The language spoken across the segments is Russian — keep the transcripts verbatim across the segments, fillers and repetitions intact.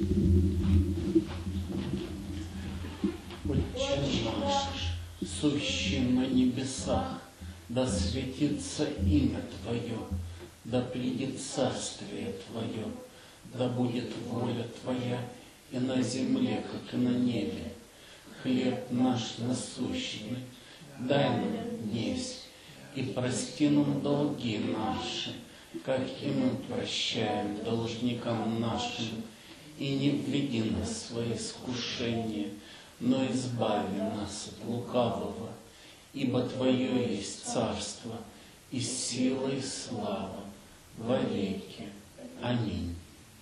Отче наш, сущий на небесах, да светится имя Твое, да придет царствие Твое, да будет воля Твоя и на земле, как и на небе. Хлеб наш насущный дай нам днесь, и прости нам долги наши, как и мы прощаем должникам нашим, и не введи нас в свои искушения, но избави нас от лукавого, ибо Твое есть царство, и сила, и слава во веки. Аминь.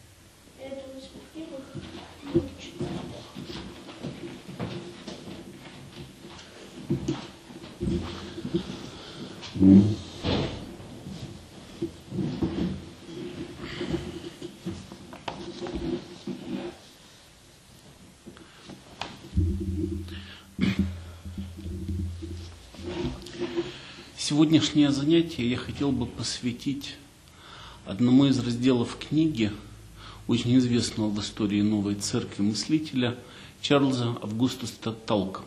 Сегодняшнее занятие я хотел бы посвятить одному из разделов книги очень известного в истории Новой Церкви мыслителя Чарльза Августуса Талка.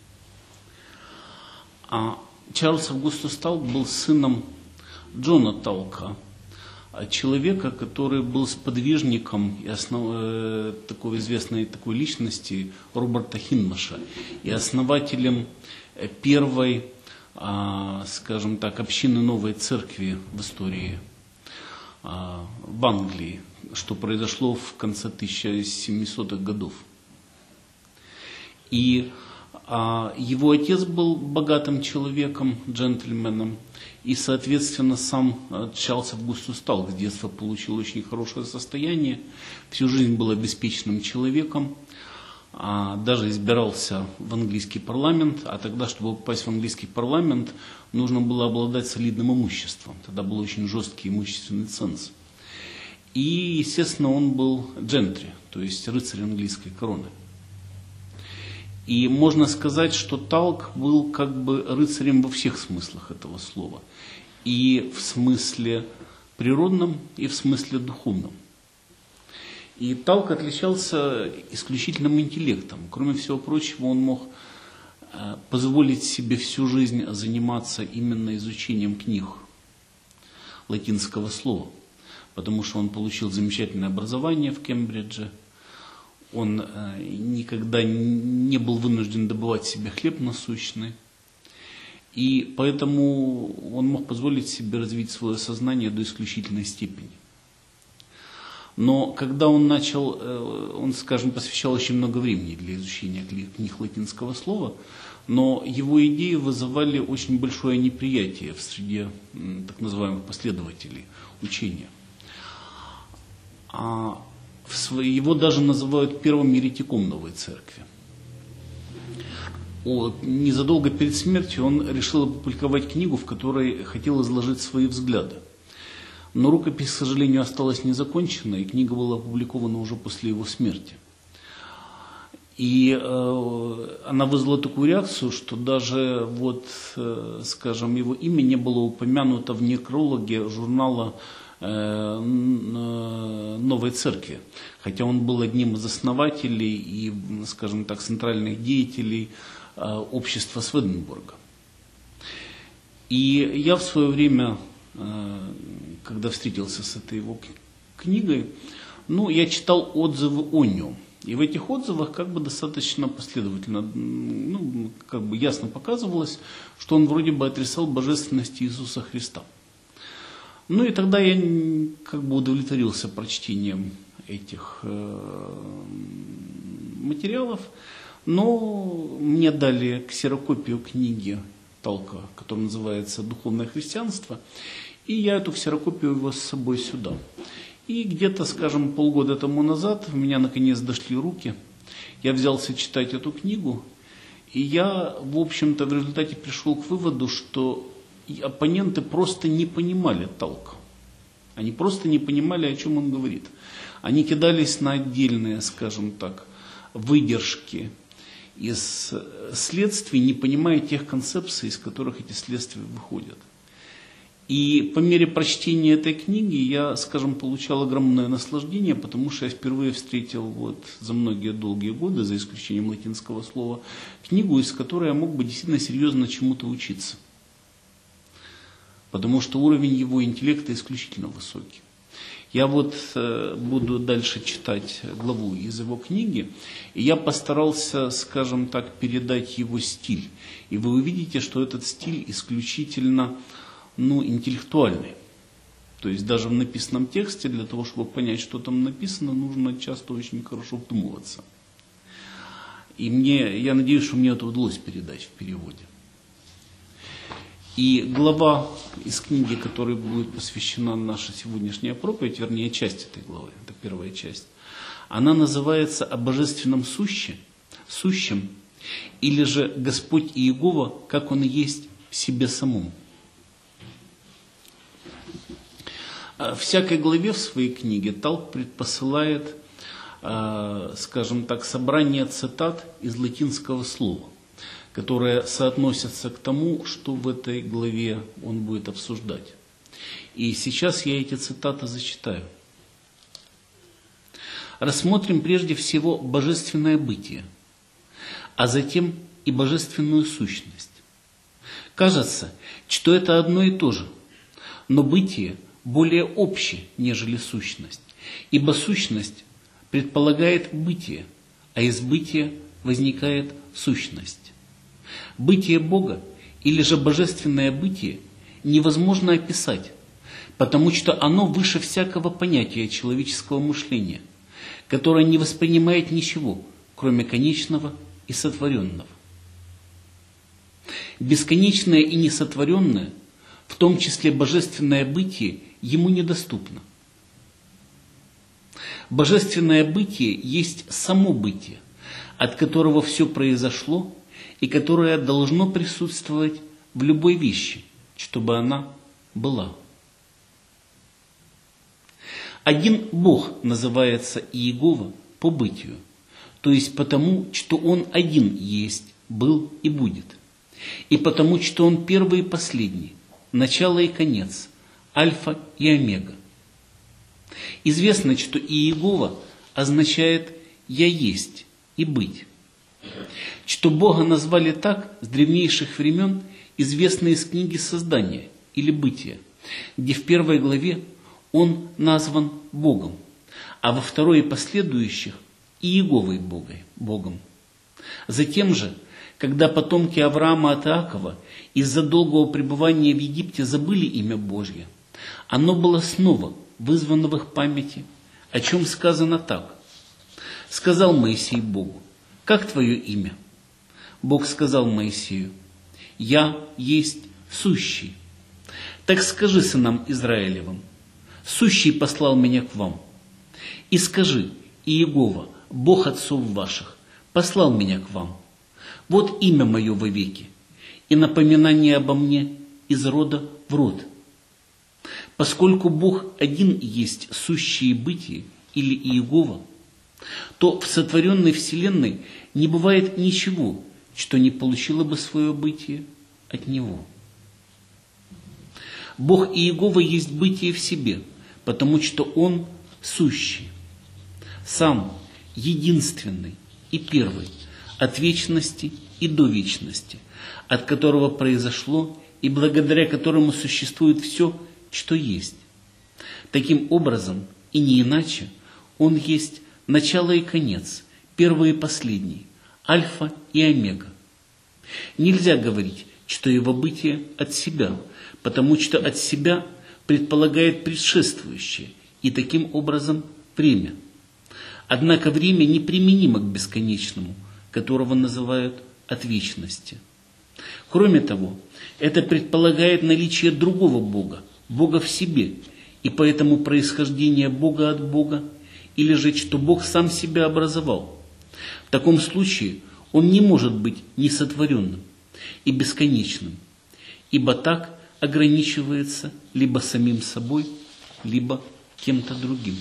А Чарльз Августус Талк был сыном Джона Талка, человека, который был сподвижником и основ... такой известной такой личности Роберта Хинмаша и основателем первой, скажем так, общины Новой Церкви в истории в Англии, что произошло в конце тысяча семисотых годов. И а, его отец был богатым человеком, джентльменом, и, соответственно, сам Чарльз Августус Талк с детства получил очень хорошее состояние, всю жизнь был обеспеченным человеком, а, даже избирался в английский парламент, а тогда, чтобы попасть в английский парламент, нужно было обладать солидным имуществом, тогда был очень жесткий имущественный ценз. И, естественно, он был джентри, то есть рыцарь английской короны. И можно сказать, что Талк был как бы рыцарем во всех смыслах этого слова. И в смысле природном, и в смысле духовном. И Талк отличался исключительным интеллектом. Кроме всего прочего, он мог позволить себе всю жизнь заниматься именно изучением книг латинского слова. Потому что он получил замечательное образование в Кембридже. Он э, никогда не был вынужден добывать себе хлеб насущный. И поэтому он мог позволить себе развить свое сознание до исключительной степени. Но когда он начал, э, он, скажем, посвящал очень много времени для изучения книг латинского слова, но его идеи вызывали очень большое неприятие в среде э, так называемых последователей учения. А его даже называют первым еретиком Новой Церкви. Вот. Незадолго перед смертью он решил опубликовать книгу, в которой хотел изложить свои взгляды. Но рукопись, к сожалению, осталась незаконченной, и книга была опубликована уже после его смерти. И э, она вызвала такую реакцию, что даже, вот, э, скажем, его имя не было упомянуто в некрологе журнала Новой Церкви, хотя он был одним из основателей и, скажем так, центральных деятелей общества Сведенборга. И я в свое время, когда встретился с этой его книгой, ну, я читал отзывы о нем. И в этих отзывах как бы достаточно последовательно, ну, как бы ясно показывалось, что он вроде бы отрицал божественность Иисуса Христа. Ну и тогда я как бы удовлетворился прочтением этих э, материалов, но мне дали ксерокопию книги Талка, которая называется «Духовное христианство», и я эту ксерокопию его с собой сюда. И где-то, скажем, полгода тому назад у меня наконец дошли руки, я взялся читать эту книгу, и я, в общем-то, в результате пришел к выводу, что и оппоненты просто не понимали Талка. Они просто не понимали, о чем он говорит. Они кидались на отдельные, скажем так, выдержки из следствий, не понимая тех концепций, из которых эти следствия выходят. И по мере прочтения этой книги я, скажем, получал огромное наслаждение, потому что я впервые встретил вот за многие долгие годы, за исключением латинского слова, книгу, из которой я мог бы действительно серьезно чему-то учиться. Потому что уровень его интеллекта исключительно высокий. Я вот э, буду дальше читать главу из его книги, и я постарался, скажем так, передать его стиль. И вы увидите, что этот стиль исключительно ну, интеллектуальный. То есть даже в написанном тексте, для того, чтобы понять, что там написано, нужно часто очень хорошо вдумываться. И мне, я надеюсь, что мне это удалось передать в переводе. И глава из книги, которой будет посвящена наша сегодняшняя проповедь, вернее, часть этой главы, это первая часть, она называется «О божественном суще, сущем, или же Господь Иегова, как Он есть в себе самом». В всякой главе в своей книге Талк предпосылает, скажем так, собрание цитат из латинского слова, которые соотносятся к тому, что в этой главе он будет обсуждать. И сейчас я эти цитаты зачитаю. Рассмотрим прежде всего божественное бытие, а затем и божественную сущность. Кажется, что это одно и то же, но бытие более общее, нежели сущность, ибо сущность предполагает бытие, а из бытия возникает сущность. Бытие Бога или же божественное бытие невозможно описать, потому что оно выше всякого понятия человеческого мышления, которое не воспринимает ничего, кроме конечного и сотворенного. Бесконечное и несотворенное, в том числе божественное бытие, ему недоступно. Божественное бытие есть само бытие, от которого все произошло и которое должно присутствовать в любой вещи, чтобы она была. Один Бог называется Иегова по бытию, то есть потому, что Он один есть, был и будет, и потому, что Он первый и последний, начало и конец, альфа и омега. Известно, что Иегова означает «я есть» и «быть». Что Бога назвали так с древнейших времен, известно из книги Создания или Бытия, где в первой главе Он назван Богом, а во второй и последующих Иеговой Богом. Затем же, когда потомки Авраама от Иакова из-за долгого пребывания в Египте забыли имя Божье, оно было снова вызвано в их памяти, о чем сказано так. «Сказал Моисей Богу: как твое имя?» Бог сказал Моисею: «Я есть сущий. Так скажи сынам Израилевым: сущий послал меня к вам. И скажи: Иегова, Бог отцов ваших, послал меня к вам. Вот имя мое вовеки, и напоминание обо мне из рода в род. Поскольку Бог один есть сущее бытие или Иегова, то в сотворенной вселенной не бывает ничего, что не получило бы свое бытие от Него. Бог Иегова есть бытие в себе, потому что Он сущий, сам единственный и первый, от вечности и до вечности, от которого произошло и благодаря которому существует все, что есть. Таким образом, и не иначе, Он есть начало и конец, первый и последний, альфа и омега. Нельзя говорить, что Его бытие от себя, потому что от себя предполагает предшествующее и таким образом время. Однако время неприменимо к бесконечному, которого называют от вечности. Кроме того, это предполагает наличие другого Бога, Бога в себе, и поэтому происхождение Бога от Бога, или же что Бог сам себя образовал. В таком случае Он не может быть несотворенным и бесконечным, ибо так ограничивается либо самим собой, либо кем-то другим.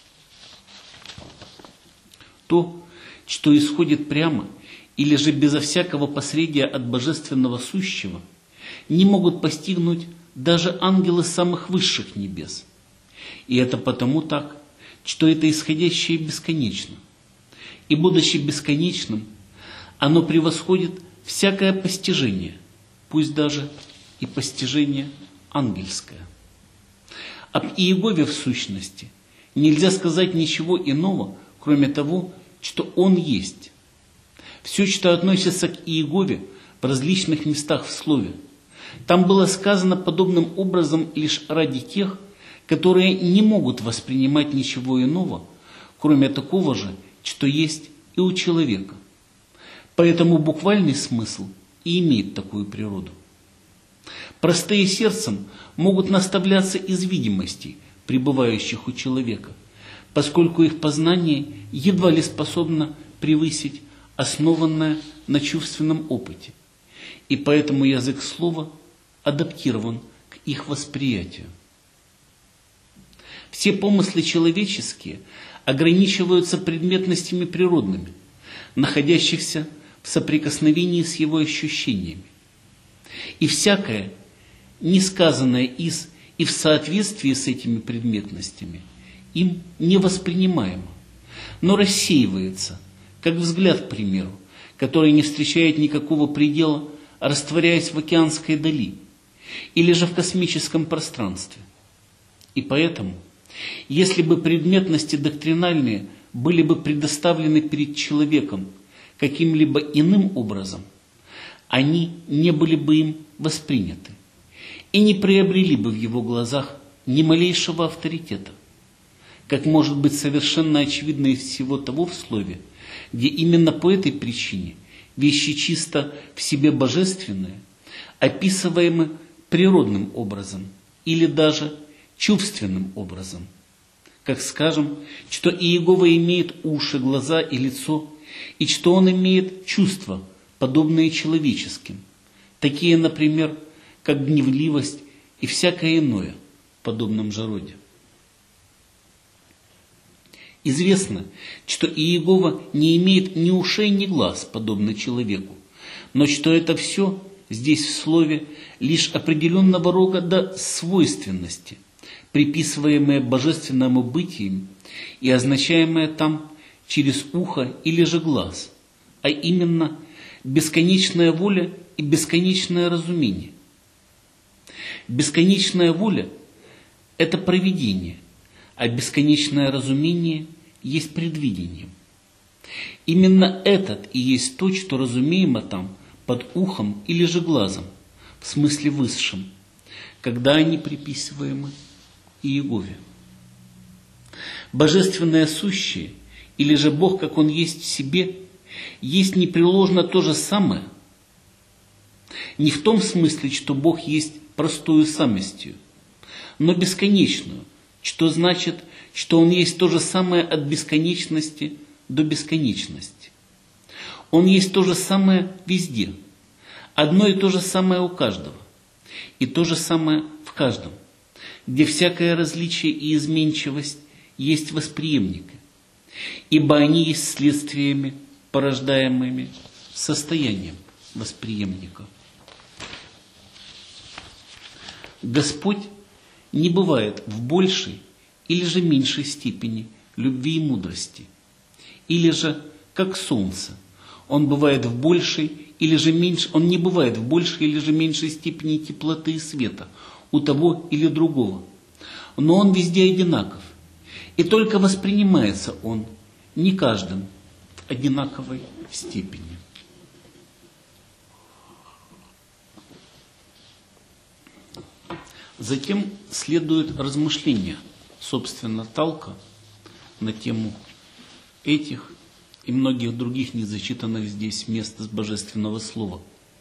То, что исходит прямо или же безо всякого посредия от божественного сущего, не могут постигнуть даже ангелы самых высших небес. И это потому так, что это исходящее бесконечно. И будучи бесконечным, оно превосходит всякое постижение, пусть даже и постижение ангельское. Об Иегове в сущности нельзя сказать ничего иного, кроме того, что он есть. Все, что относится к Иегове в различных местах в слове, там было сказано подобным образом лишь ради тех, которые не могут воспринимать ничего иного, кроме такого же, что есть и у человека. Поэтому буквальный смысл и имеет такую природу. Простые сердцем могут наставляться из видимостей, пребывающих у человека, поскольку их познание едва ли способно превысить основанное на чувственном опыте, и поэтому язык слова адаптирован к их восприятию. Все помыслы человеческие ограничиваются предметностями природными, находящихся в соприкосновении с его ощущениями. И всякое, несказанное из и в соответствии с этими предметностями, им не воспринимаемо, но рассеивается, как взгляд, к примеру, который не встречает никакого предела, растворяясь в океанской дали, или же в космическом пространстве. И поэтому, если бы предметности доктринальные были бы предоставлены перед человеком каким-либо иным образом, они не были бы им восприняты и не приобрели бы в его глазах ни малейшего авторитета, как может быть совершенно очевидно из всего того в слове, где именно по этой причине вещи чисто в себе божественные, описываемы природным образом или даже чувственным образом. Как скажем, что Иегова имеет уши, глаза и лицо, и что он имеет чувства, подобные человеческим, такие, например, как гневливость и всякое иное в подобном же роде. Известно, что Иегова не имеет ни ушей, ни глаз, подобно человеку, но что это все здесь в слове лишь определенного рода свойственности, приписываемые божественному бытием и означаемые там через ухо или же глаз, а именно бесконечная воля и бесконечное разумение. Бесконечная воля – это провидение, а бесконечное разумение есть предвидение. Именно этот и есть то, что разумеемо там под ухом или же глазом, в смысле высшем, когда они приписываемы Иегове. Божественное сущее, или же Бог, как Он есть в себе, есть непреложно то же самое, не в том смысле, что Бог есть простую самостью, но бесконечную, что значит, что Он есть то же самое от бесконечности до бесконечности. Он есть то же самое везде, одно и то же самое у каждого, и то же самое в каждом, где всякое различие и изменчивость есть восприемники, ибо они есть следствиями, порождаемыми состоянием восприемника. Господь не бывает в большей или же меньшей степени любви и мудрости, или же как солнце, Он бывает в большей или же меньшей, Он не бывает в большей или же меньшей степени теплоты и света у того или другого, но Он везде одинаков, и только воспринимается Он не каждым в одинаковой степени. Затем следует размышление, собственно, Талка на тему этих и многих других незачитанных здесь мест из Божественного Слова.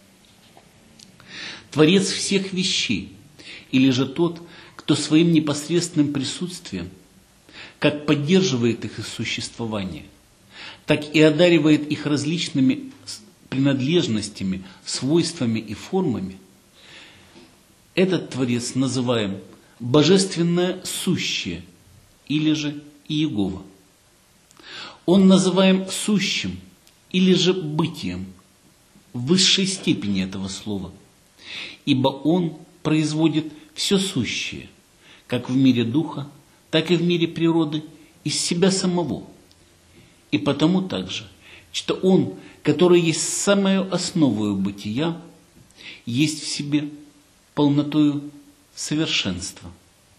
Творец всех вещей, или же тот, кто своим непосредственным присутствием как поддерживает их существование, так и одаривает их различными принадлежностями, свойствами и формами, этот Творец называем Божественное Сущее, или же Иегова. Он называем сущим, или же бытием, в высшей степени этого слова, ибо Он производит все сущее, как в мире духа, так и в мире природы, из себя самого. И потому также, что Он, который есть самую основу бытия, есть в себе полнотою совершенства.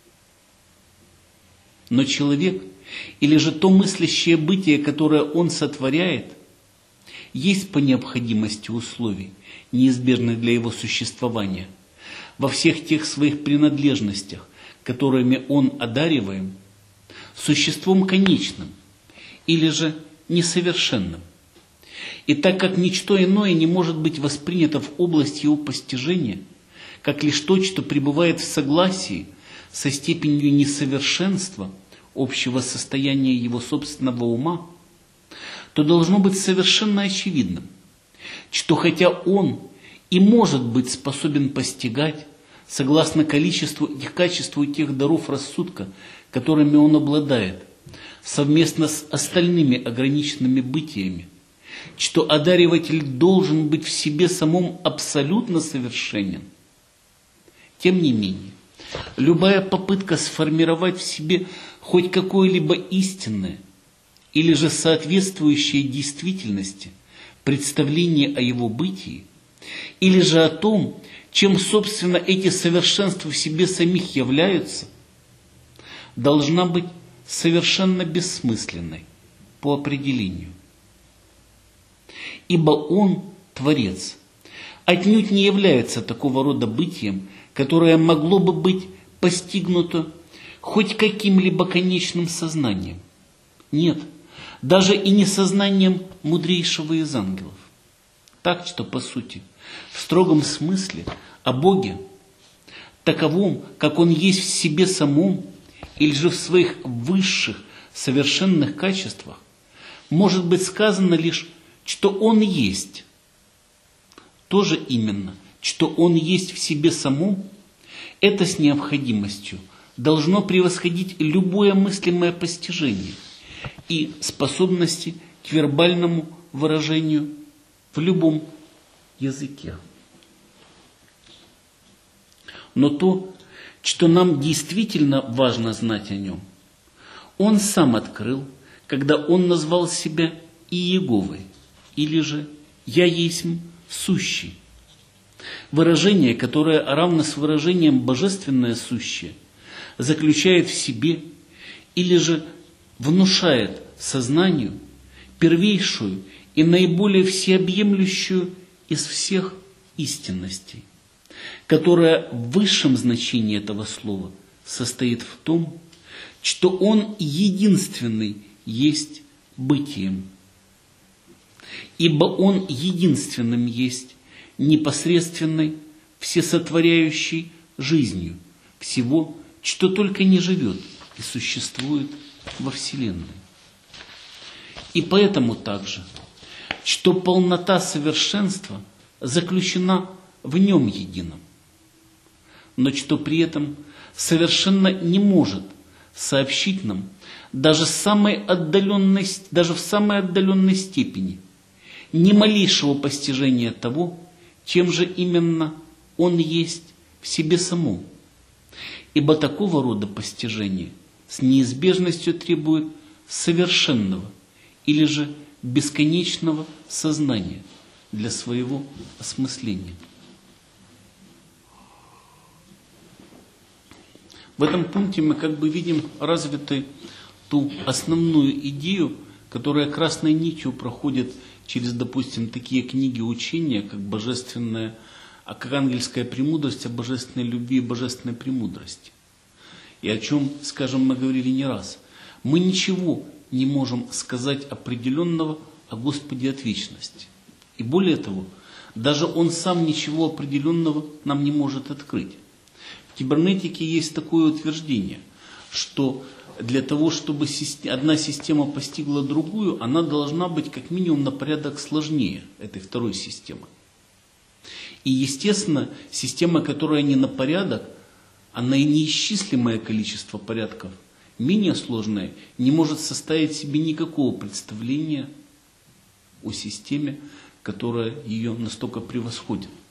Но человек, или же то мыслящее бытие, которое он сотворяет, есть по необходимости условий, неизбежных для его существования, во всех тех своих принадлежностях, которыми он одариваем, существом конечным или же несовершенным. И так как ничто иное не может быть воспринято в область его постижения, как лишь то, что пребывает в согласии со степенью несовершенства общего состояния его собственного ума, то должно быть совершенно очевидным, что хотя он и может быть способен постигать, согласно количеству и качеству тех даров рассудка, которыми он обладает, совместно с остальными ограниченными бытиями, что одариватель должен быть в себе самом абсолютно совершенен. Тем не менее, любая попытка сформировать в себе хоть какое-либо истинное или же соответствующее действительности представление о его бытии, или же о том, чем, собственно, эти совершенства в себе самих являются, должна быть совершенно бессмысленной по определению. Ибо Он, Творец, отнюдь не является такого рода бытием, которое могло бы быть постигнуто хоть каким-либо конечным сознанием. Нет, даже и не сознанием мудрейшего из ангелов. Так что, по сути, в строгом смысле о Боге, таковом, как Он есть в себе самом, или же в своих высших совершенных качествах, может быть сказано лишь, что Он есть. То же именно, что Он есть в себе самом, это с необходимостью должно превосходить любое мыслимое постижение и способности к вербальному выражению в любом языке. Но то, что нам действительно важно знать о Нем, Он сам открыл, когда Он назвал себя Иеговой, или же «Я есмь сущий». Выражение, которое равно с выражением «божественное сущее», заключает в себе или же внушает сознанию первейшую и наиболее всеобъемлющую из всех истинностей, которая в высшем значении этого слова состоит в том, что Он единственный есть бытием, ибо Он единственным есть непосредственной, всесотворяющей жизнью всего, что только не живет и существует во Вселенной. И поэтому также, что полнота совершенства заключена в Нем едином, но что при этом совершенно не может сообщить нам даже, самой отдаленной, даже в самой отдаленной степени ни малейшего постижения того, чем же именно Он есть в себе самом. Ибо такого рода постижение с неизбежностью требует совершенного или же бесконечного сознания для своего осмысления. В этом пункте мы как бы видим развитой ту основную идею, которая красной нитью проходит через, допустим, такие книги учения, как божественная, а как ангельская премудрость о божественной любви и божественной премудрости. И о чем, скажем, мы говорили не раз. Мы ничего не можем сказать определенного о Господе от вечности. И более того, даже Он сам ничего определенного нам не может открыть. В кибернетике есть такое утверждение, что для того, чтобы одна система постигла другую, она должна быть как минимум на порядок сложнее этой второй системы. И, естественно, система, которая не на порядок, а на неисчислимое количество порядков, менее сложная, не может составить в себе никакого представления о системе, которая ее настолько превосходит.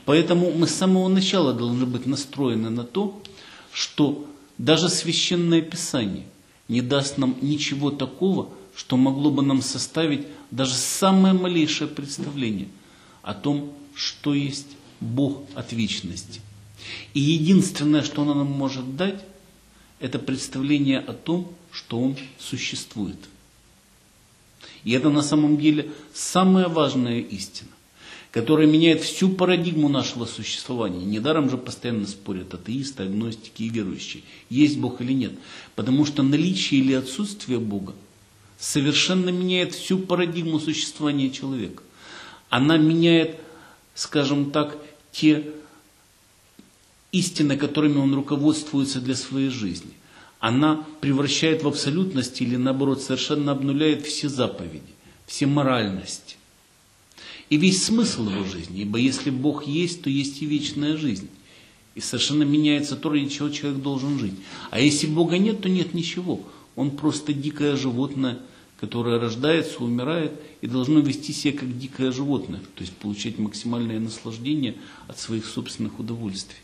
Поэтому мы с самого начала должны быть настроены на то, что даже Священное Писание не даст нам ничего такого, что могло бы нам составить даже самое малейшее представление о том, что есть Бог от вечности. И единственное, что оно нам может дать, это представление о том, что Он существует. И это на самом деле самая важная истина, которая меняет всю парадигму нашего существования. Недаром же постоянно спорят атеисты, агностики и верующие, есть Бог или нет. Потому что наличие или отсутствие Бога совершенно меняет всю парадигму существования человека. Она меняет, скажем так, те истины, которыми он руководствуется для своей жизни. Она превращает в абсолютность или, наоборот, совершенно обнуляет все заповеди, все моральности. И весь смысл его жизни, ибо если Бог есть, то есть и вечная жизнь. И совершенно меняется то, ради чего человек должен жить. А если Бога нет, то нет ничего. Он просто дикое животное, которое рождается, умирает и должно вести себя как дикое животное, то есть получать максимальное наслаждение от своих собственных удовольствий.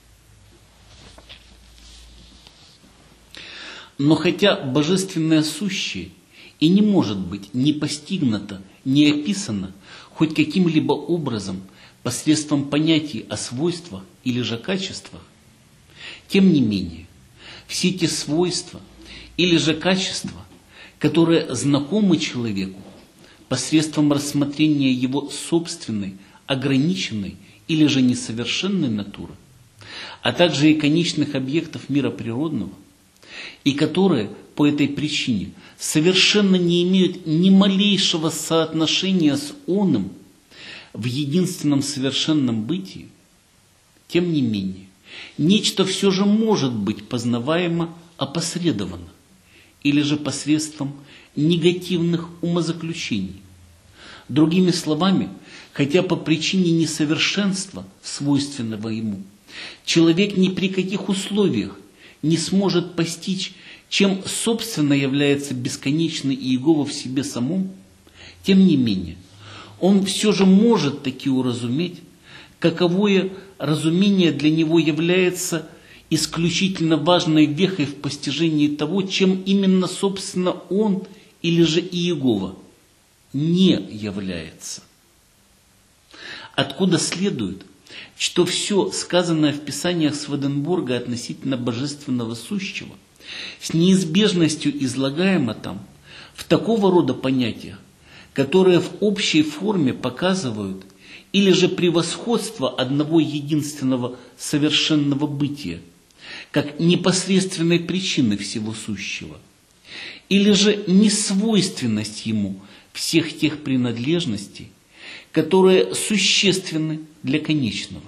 Но хотя божественное сущее и не может быть ни постигнуто, ни описано хоть каким-либо образом посредством понятий о свойствах или же качествах, тем не менее, все те свойства или же качества, которые знакомы человеку посредством рассмотрения его собственной, ограниченной или же несовершенной натуры, а также и конечных объектов мира природного, и которые по этой причине совершенно не имеют ни малейшего соотношения с оным в единственном совершенном бытии, тем не менее, нечто все же может быть познаваемо опосредованно, или же посредством негативных умозаключений. Другими словами, хотя по причине несовершенства, свойственного ему, человек ни при каких условиях не сможет постичь, чем собственно является бесконечный Иегова в себе самом, тем не менее, он все же может таки уразуметь, каковое разумение для него является исключительно важной вехой в постижении того, чем именно, собственно, он или же Иегова не является. Откуда следует, что все сказанное в Писаниях Сведенборга относительно божественного сущего с неизбежностью излагаемо там в такого рода понятиях, которые в общей форме показывают или же превосходство одного единственного совершенного бытия, как непосредственной причины всего сущего, или же несвойственность ему всех тех принадлежностей, которые существенны для конечного.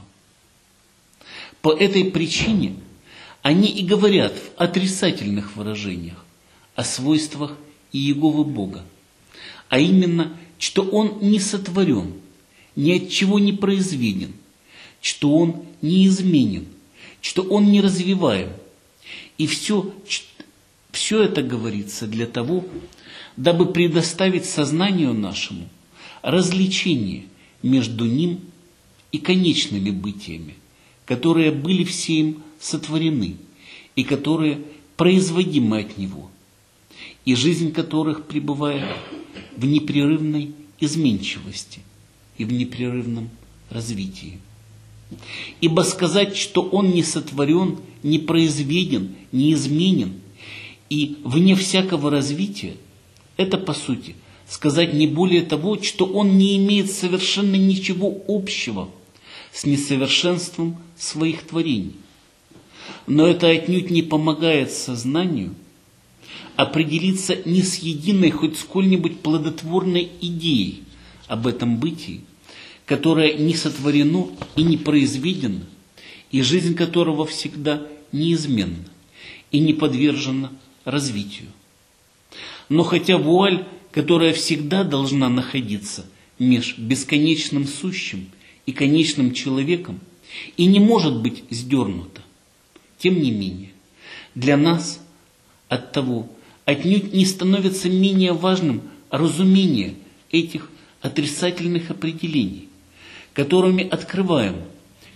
По этой причине они и говорят в отрицательных выражениях о свойствах Иеговы Бога, а именно, что Он не сотворен, ни от чего не произведен, что Он неизменен, что Он не развиваем. И все, все это говорится для того, дабы предоставить сознанию нашему различение между Ним и конечными бытиями, которые были все им сотворены и которые производимы от Него, и жизнь которых пребывает в непрерывной изменчивости и в непрерывном развитии. Ибо сказать, что Он не сотворен, не произведен, не изменен и вне всякого развития, это, по сути, сказать не более того, что Он не имеет совершенно ничего общего с несовершенством своих творений. Но это отнюдь не помогает сознанию определиться ни с единой хоть сколь-нибудь плодотворной идеей об этом бытии, которое не сотворено и не произведено, и жизнь которого всегда неизменна и не подвержена развитию. Но хотя вуаль, которая всегда должна находиться меж бесконечным сущим и конечным человеком, и не может быть сдернута, тем не менее, для нас от того отнюдь не становится менее важным разумение этих отрицательных определений, которыми открываем,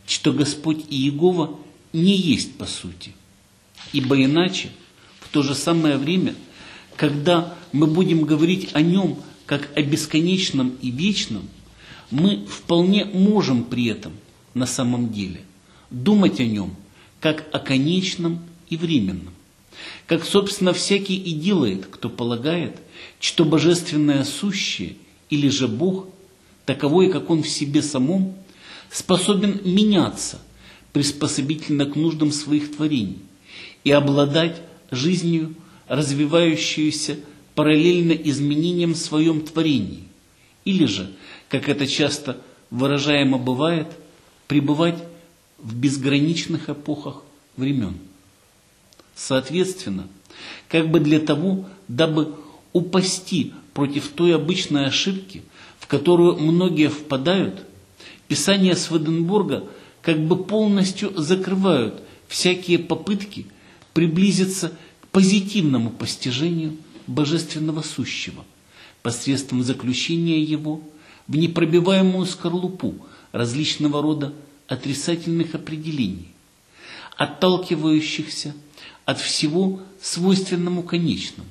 что Господь Иегова не есть по сути. Ибо иначе, в то же самое время, когда мы будем говорить о Нем как о бесконечном и вечном, мы вполне можем при этом на самом деле думать о Нем как о конечном и временном. Как, собственно, всякий и делает, кто полагает, что божественное сущее, или же Бог, таковой, как Он в себе самом, способен меняться приспособительно к нуждам своих творений и обладать жизнью, развивающуюся параллельно изменениям в своем творении, или же, как это часто выражаемо бывает, пребывать в безграничных эпохах времен. Соответственно, как бы для того, дабы упасти против той обычной ошибки, в которую многие впадают, Писания Сведенборга как бы полностью закрывают всякие попытки приблизиться к позитивному постижению божественного сущего посредством заключения его в непробиваемую скорлупу различного рода отрицательных определений, отталкивающихся от всего свойственному конечному.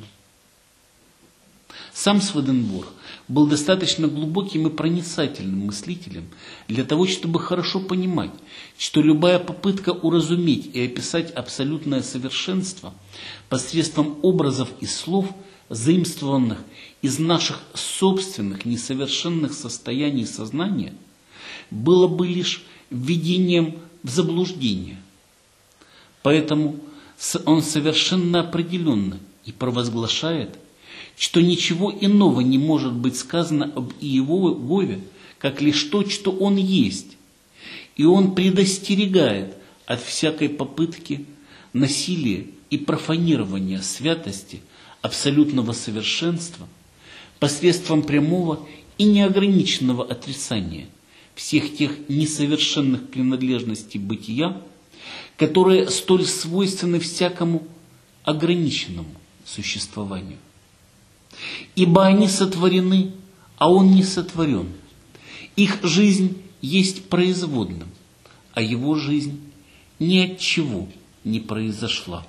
Сам Сведенборг был достаточно глубоким и проницательным мыслителем для того, чтобы хорошо понимать, что любая попытка уразуметь и описать абсолютное совершенство посредством образов и слов, заимствованных из наших собственных несовершенных состояний сознания, было бы лишь введением в заблуждение. Поэтому он совершенно определенно и провозглашает, что ничего иного не может быть сказано об Иегове, как лишь то, что Он есть. И Он предостерегает от всякой попытки насилия и профанирования святости абсолютного совершенства посредством прямого и неограниченного отрицания всех тех несовершенных принадлежностей бытия, которые столь свойственны всякому ограниченному существованию. Ибо они сотворены, а Он не сотворен. Их жизнь есть производным, а Его жизнь ни от чего не произошла.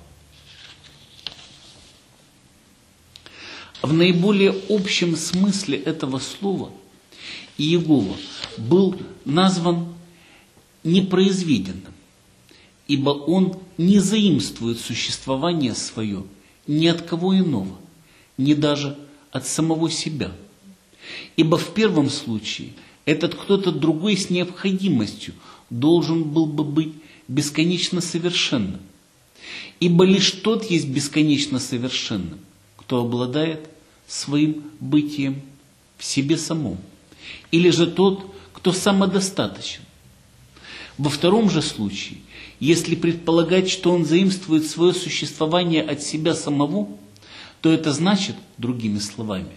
В наиболее общем смысле этого слова Иегова был назван непроизведенным, ибо Он не заимствует существование свое ни от кого иного, ни даже от самого себя. Ибо в первом случае этот кто-то другой с необходимостью должен был бы быть бесконечно совершенным. Ибо лишь тот есть бесконечно совершенным, кто обладает своим бытием в себе самом, или же тот, кто самодостаточен. Во втором же случае, если предполагать, что он заимствует свое существование от себя самого, то это значит, другими словами,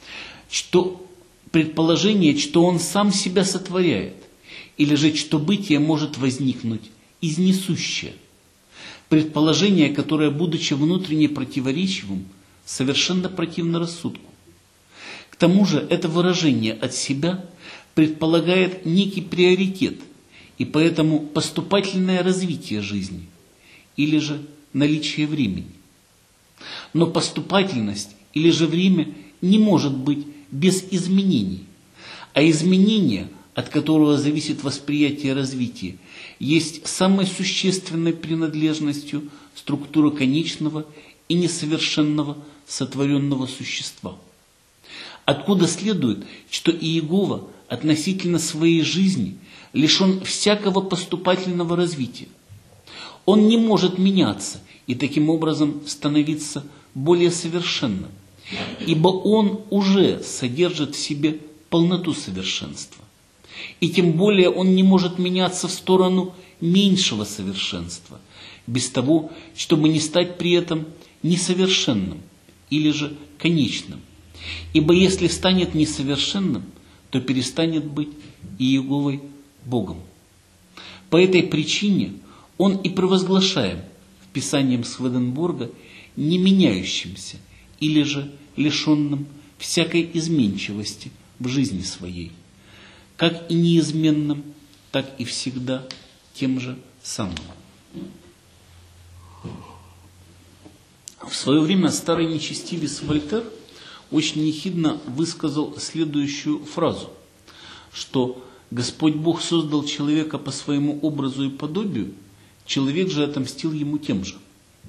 что предположение, что он сам себя сотворяет, или же что бытие может возникнуть из несущее. Предположение, которое, будучи внутренне противоречивым, совершенно противно рассудку. К тому же это выражение от себя предполагает некий приоритет и поэтому поступательное развитие жизни или же наличие времени. Но поступательность или же время не может быть без изменений, а изменение, от которого зависит восприятие развития, есть самой существенной принадлежностью структуры конечного и несовершенного сотворенного существа. Откуда следует, что Иегова относительно своей жизни лишен всякого поступательного развития. Он не может меняться и таким образом становиться более совершенным, ибо он уже содержит в себе полноту совершенства. И тем более он не может меняться в сторону меньшего совершенства, без того, чтобы не стать при этом несовершенным или же конечным. Ибо если станет несовершенным, то перестанет быть Иеговой Богом. По этой причине он и провозглашаем в Писании Сведенборга не меняющимся или же лишенным всякой изменчивости в жизни своей, как и неизменным, так и всегда тем же самым. В свое время старый нечестивец Вольтер очень ехидно высказал следующую фразу, что Господь Бог создал человека по своему образу и подобию, человек же отомстил ему тем же.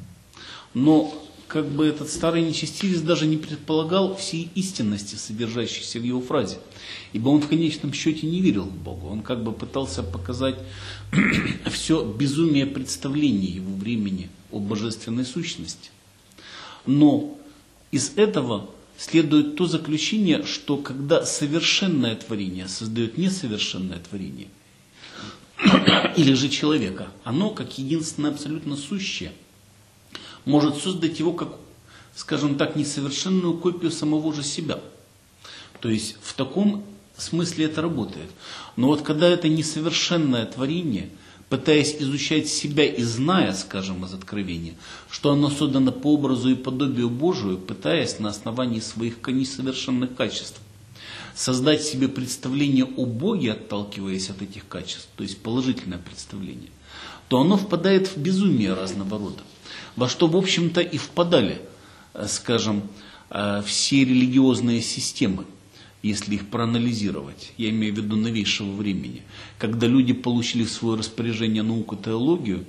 Но как бы этот старый нечестивец даже не предполагал всей истинности, содержащейся в его фразе, ибо он в конечном счете не верил в Бога. Он как бы пытался показать все безумие представления его времени о божественной сущности. Но из этого следует то заключение, что когда совершенное творение создает несовершенное творение, или же человека, оно, как единственное абсолютно сущее, может создать его как, скажем так, несовершенную копию самого же себя. То есть в таком смысле это работает. Но вот когда это несовершенное творение, пытаясь изучать себя и зная, скажем, из откровения, что оно создано по образу и подобию Божию, пытаясь на основании своих несовершенных качеств создать себе представление о Боге, отталкиваясь от этих качеств, то есть положительное представление, то оно впадает в безумие разного рода, во что, в общем-то, и впадали, скажем, все религиозные системы, если их проанализировать, я имею в виду новейшего времени, когда люди получили в свое распоряжение науку, теологию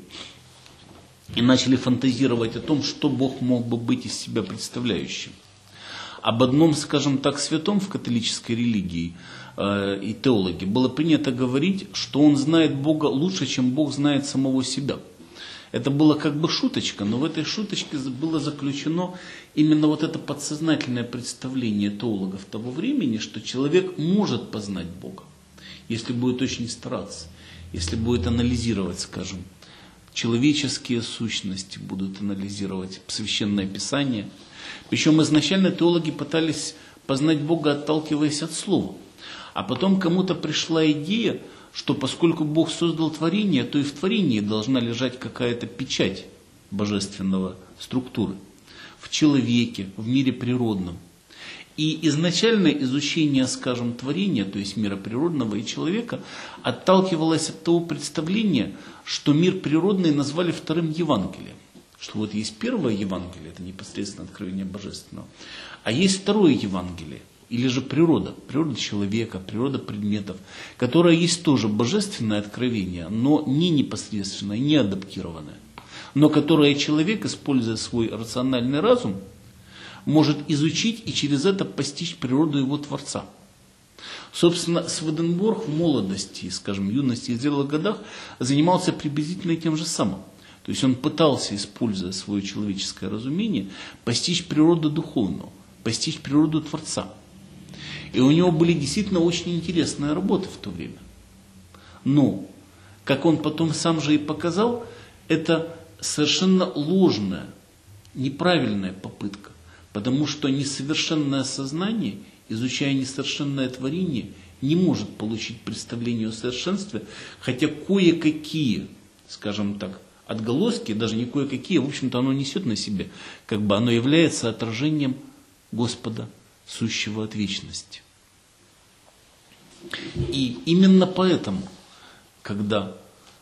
и начали фантазировать о том, что Бог мог бы быть из себя представляющим. Об одном, скажем так, святом в католической религии э, и теологии было принято говорить, что он знает Бога лучше, чем Бог знает самого себя. Это было как бы шуточка, но в этой шуточке было заключено именно вот это подсознательное представление теологов того времени, что человек может познать Бога, если будет очень стараться, если будет анализировать, скажем, человеческие сущности, будут анализировать Священное Писание. Причем изначально теологи пытались познать Бога, отталкиваясь от Слова. А потом кому-то пришла идея, что поскольку Бог создал творение, то и в творении должна лежать какая-то печать божественного структуры. В человеке, в мире природном. И изначальное изучение, скажем, творения, то есть мира природного и человека, отталкивалось от того представления, что мир природный назвали вторым Евангелием. Что вот есть первое Евангелие, это непосредственно откровение Божественного, а есть второе Евангелие, или же природа, природа человека, природа предметов, которая есть тоже божественное откровение, но не непосредственное, не адаптированное, но которое человек, используя свой рациональный разум, может изучить и через это постичь природу его Творца. Собственно, Сведенборг в молодости, скажем, юности и зрелых годах занимался приблизительно тем же самым. То есть он пытался, используя свое человеческое разумение, постичь природу духовную, постичь природу Творца. И у него были действительно очень интересные работы в то время. Но, как он потом сам же и показал, это совершенно ложная, неправильная попытка. Потому что несовершенное сознание, изучая несовершенное творение, не может получить представление о совершенстве, хотя кое-какие, скажем так, отголоски, даже не кое-какие, в общем-то оно несет на себе, как бы оно является отражением Господа, сущего от вечности. И именно поэтому, когда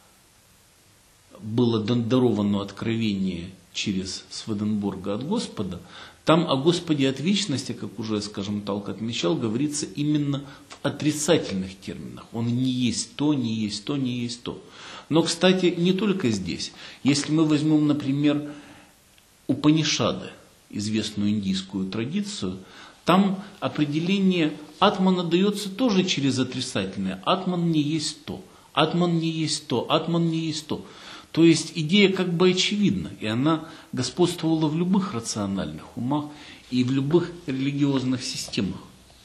было даровано откровение через Сведенборга от Господа, там о Господе от вечности, как уже, скажем, Талк отмечал, говорится именно в отрицательных терминах. Он не есть то, не есть то, не есть то. Но, кстати, не только здесь. Если мы возьмем, например, Упанишады, известную индийскую традицию, там определение атмана дается тоже через отрицательное. Атман не есть то, атман не есть то, атман не есть то. То есть идея как бы очевидна, и она господствовала в любых рациональных умах и в любых религиозных системах.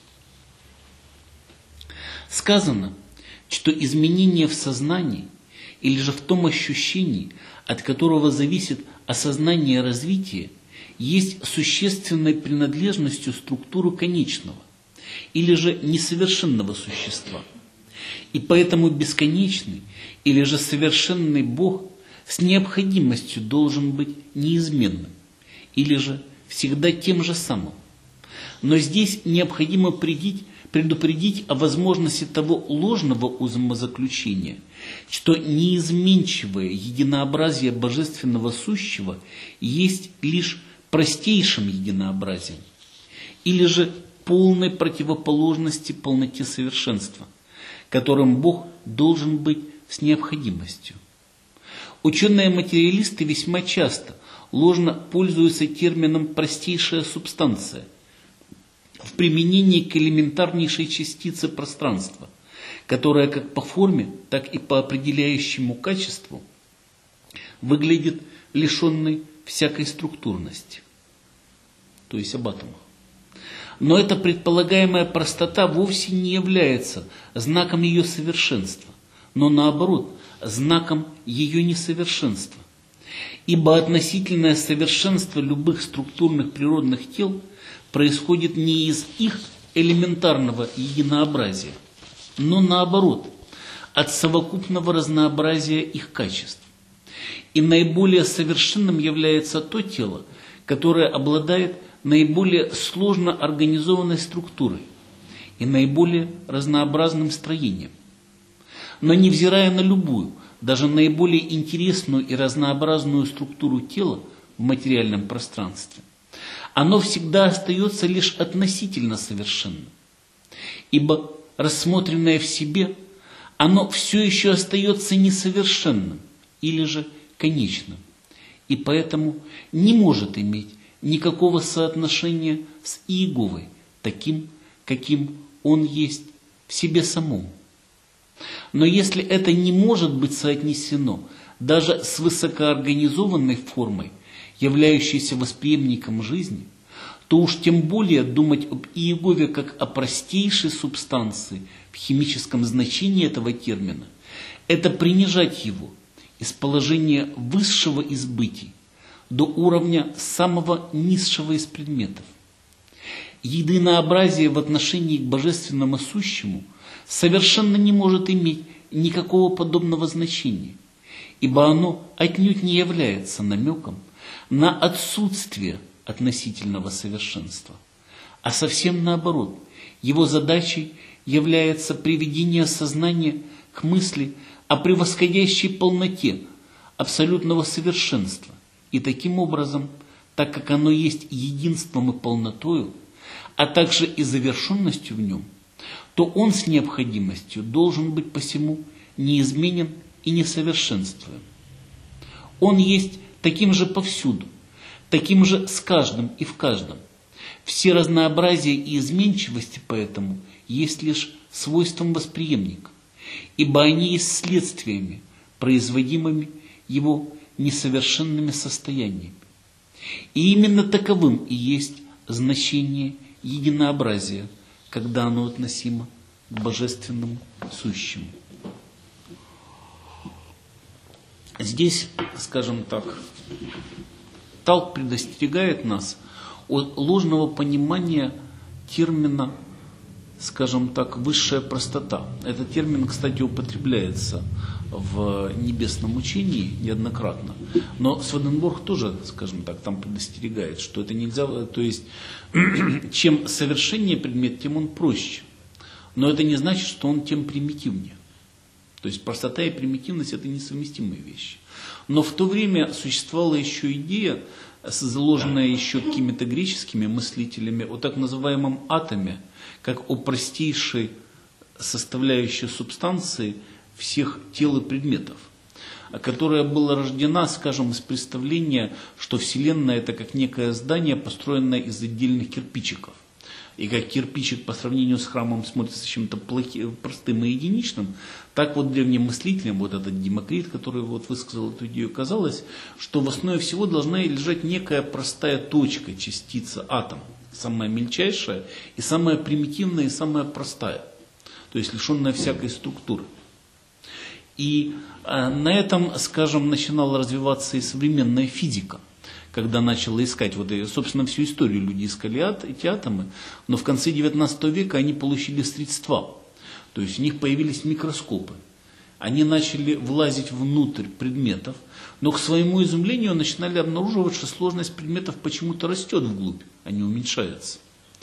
Сказано, что изменение в сознании или же в том ощущении, от которого зависит осознание развития, есть существенной принадлежностью структуры конечного или же несовершенного существа. И поэтому бесконечный или же совершенный Бог с необходимостью должен быть неизменным или же всегда тем же самым. Но здесь необходимо предить, предупредить о возможности того ложного умозаключения, что неизменчивое единообразие божественного сущего есть лишь простейшим единообразием, или же полной противоположности полноте совершенства, которым Бог должен быть с необходимостью. Ученые-материалисты весьма часто ложно пользуются термином «простейшая субстанция» в применении к элементарнейшей частице пространства, которая как по форме, так и по определяющему качеству выглядит лишенной всякой структурности, то есть об атомах. Но эта предполагаемая простота вовсе не является знаком ее совершенства, но наоборот, знаком ее несовершенства. Ибо относительное совершенство любых структурных природных тел происходит не из их элементарного единообразия, но наоборот, от совокупного разнообразия их качеств. И наиболее совершенным является то тело, которое обладает наиболее сложно организованной структурой и наиболее разнообразным строением. Но невзирая на любую, даже наиболее интересную и разнообразную структуру тела в материальном пространстве, оно всегда остается лишь относительно совершенным. Ибо, рассмотренное в себе, оно все еще остается несовершенным или же конечным, и поэтому не может иметь никакого соотношения с Иеговой, таким, каким он есть в себе самом. Но если это не может быть соотнесено даже с высокоорганизованной формой, являющейся восприемником жизни, то уж тем более думать об Иегове как о простейшей субстанции в химическом значении этого термина – это принижать его из положения высшего из бытий до уровня самого низшего из предметов. Единообразие в отношении к божественному сущему совершенно не может иметь никакого подобного значения, ибо оно отнюдь не является намеком на отсутствие относительного совершенства, а совсем наоборот, его задачей является приведение сознания к мысли о превосходящей полноте абсолютного совершенства, и таким образом, так как оно есть единством и полнотою, а также и завершенностью в нем, то он с необходимостью должен быть посему неизменен и несовершенствуем. Он есть таким же повсюду, таким же с каждым и в каждом. Все разнообразия и изменчивости поэтому есть лишь свойством восприемника, ибо они есть следствиями, производимыми его несовершенными состояниями. И именно таковым и есть значение единообразия, когда оно относимо к божественному сущему. Здесь, скажем так, Талк предостерегает нас от ложного понимания термина, скажем так, высшая простота. Этот термин, кстати, употребляется в небесном учении неоднократно. Но Сведенборг тоже, скажем так, там предостерегает, что это нельзя, то есть, чем совершеннее предмет, тем он проще. Но это не значит, что он тем примитивнее. То есть простота и примитивность – это несовместимые вещи. Но в то время существовала еще идея, заложенная еще какими-то греческими мыслителями, о так называемом атоме, как о простейшей составляющей субстанции всех тел и предметов, которая была рождена, скажем, из представления, что Вселенная – это как некое здание, построенное из отдельных кирпичиков. И как кирпичик по сравнению с храмом смотрится чем-то плохим, простым и единичным, так вот древним мыслителям, вот этот Демокрит, который вот высказал эту идею, казалось, что в основе всего должна лежать некая простая точка, частица, атом, самая мельчайшая и самая примитивная и самая простая, то есть лишенная всякой структуры. И э, на этом, скажем, начинала развиваться и современная физика, когда начала искать, вот, собственно, всю историю люди искали эти атомы, но в конце девятнадцатого века они получили средства, то есть у них появились микроскопы. Они начали влазить внутрь предметов, но к своему изумлению начинали обнаруживать, что сложность предметов почему-то растет вглубь, а не уменьшается.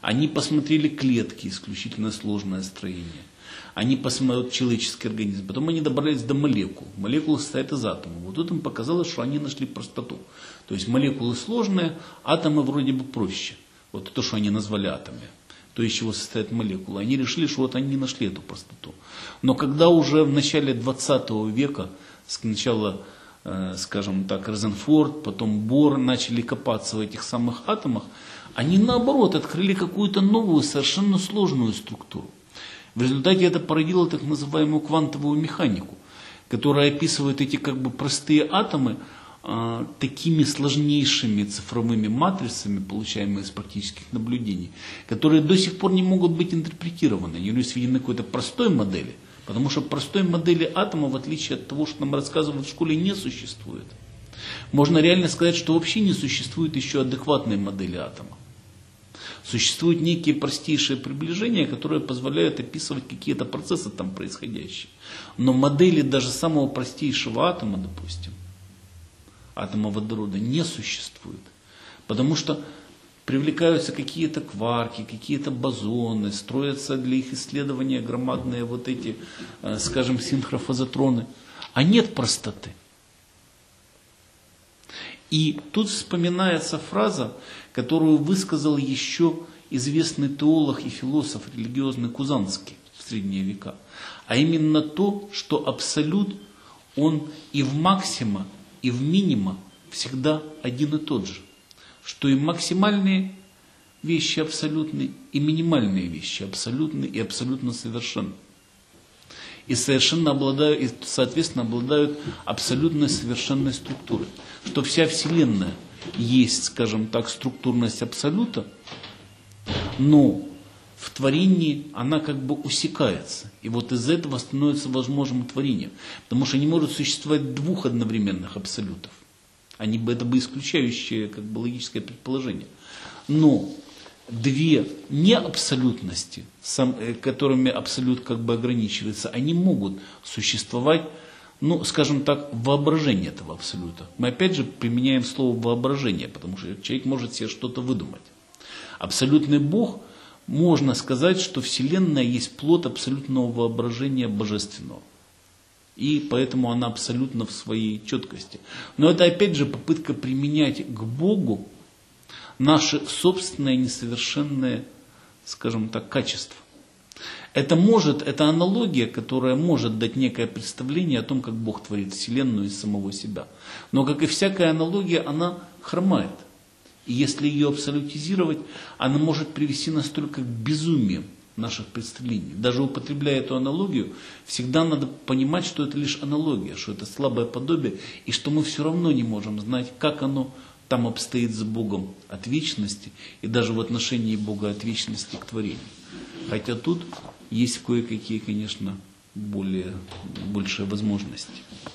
Они посмотрели клетки, исключительно сложное строение. Они посмотрели человеческий организм. Потом они добрались до молекул. Молекулы состоят из атомов. Вот тут им показалось, что они нашли простоту. То есть молекулы сложные, атомы вроде бы проще. Вот то, что они назвали атомами. То, из чего состоят молекулы. Они решили, что вот они нашли эту простоту. Но когда уже в начале двадцатого века, сначала, э, скажем так, Резенфорд, потом Бор начали копаться в этих самых атомах, они наоборот открыли какую-то новую, совершенно сложную структуру. В результате это породило так называемую квантовую механику, которая описывает эти как бы простые атомы э, такими сложнейшими цифровыми матрицами, получаемыми из практических наблюдений, которые до сих пор не могут быть интерпретированы, они сведены к какой-то простой модели, потому что простой модели атома, в отличие от того, что нам рассказывают в школе, не существует. Можно реально сказать, что вообще не существует еще адекватной модели атома. Существуют некие простейшие приближения, которые позволяют описывать какие-то процессы там происходящие. Но модели даже самого простейшего атома, допустим, атома водорода, не существует. Потому что привлекаются какие-то кварки, какие-то бозоны, строятся для их исследования громадные вот эти, скажем, синхрофазотроны. А нет простоты. И тут вспоминается фраза, которую высказал еще известный теолог и философ религиозный Кузанский в средние века. А именно то, что абсолют, он и в максима, и в минима всегда один и тот же. Что и максимальные вещи абсолютны, и минимальные вещи абсолютны и абсолютно совершенны. И совершенно обладают, и, соответственно, обладают абсолютно совершенной структурой. Что вся Вселенная есть, скажем так, структурность абсолюта, но в творении она как бы усекается. И вот из этого становится возможным творение. Потому что не может существовать двух одновременных абсолютов. Они бы, это бы исключающее как бы логическое предположение. Но две неабсолютности, которыми абсолют как бы ограничивается, они могут существовать, ну, скажем так, воображение этого абсолюта. Мы опять же применяем слово воображение, потому что человек может себе что-то выдумать. Абсолютный Бог, можно сказать, что Вселенная есть плод абсолютного воображения божественного. И поэтому она абсолютно в своей четкости. Но это опять же попытка применять к Богу наши собственные несовершенные, скажем так, качества. Это может, это аналогия, которая может дать некое представление о том, как Бог творит Вселенную из самого себя. Но, как и всякая аналогия, она хромает. И если ее абсолютизировать, она может привести настолько к безумию наших представлений. Даже употребляя эту аналогию, всегда надо понимать, что это лишь аналогия, что это слабое подобие, и что мы все равно не можем знать, как оно там обстоит с Богом от вечности, и даже в отношении Бога от вечности к творению. Хотя тут есть кое-какие, конечно, более, большие возможности.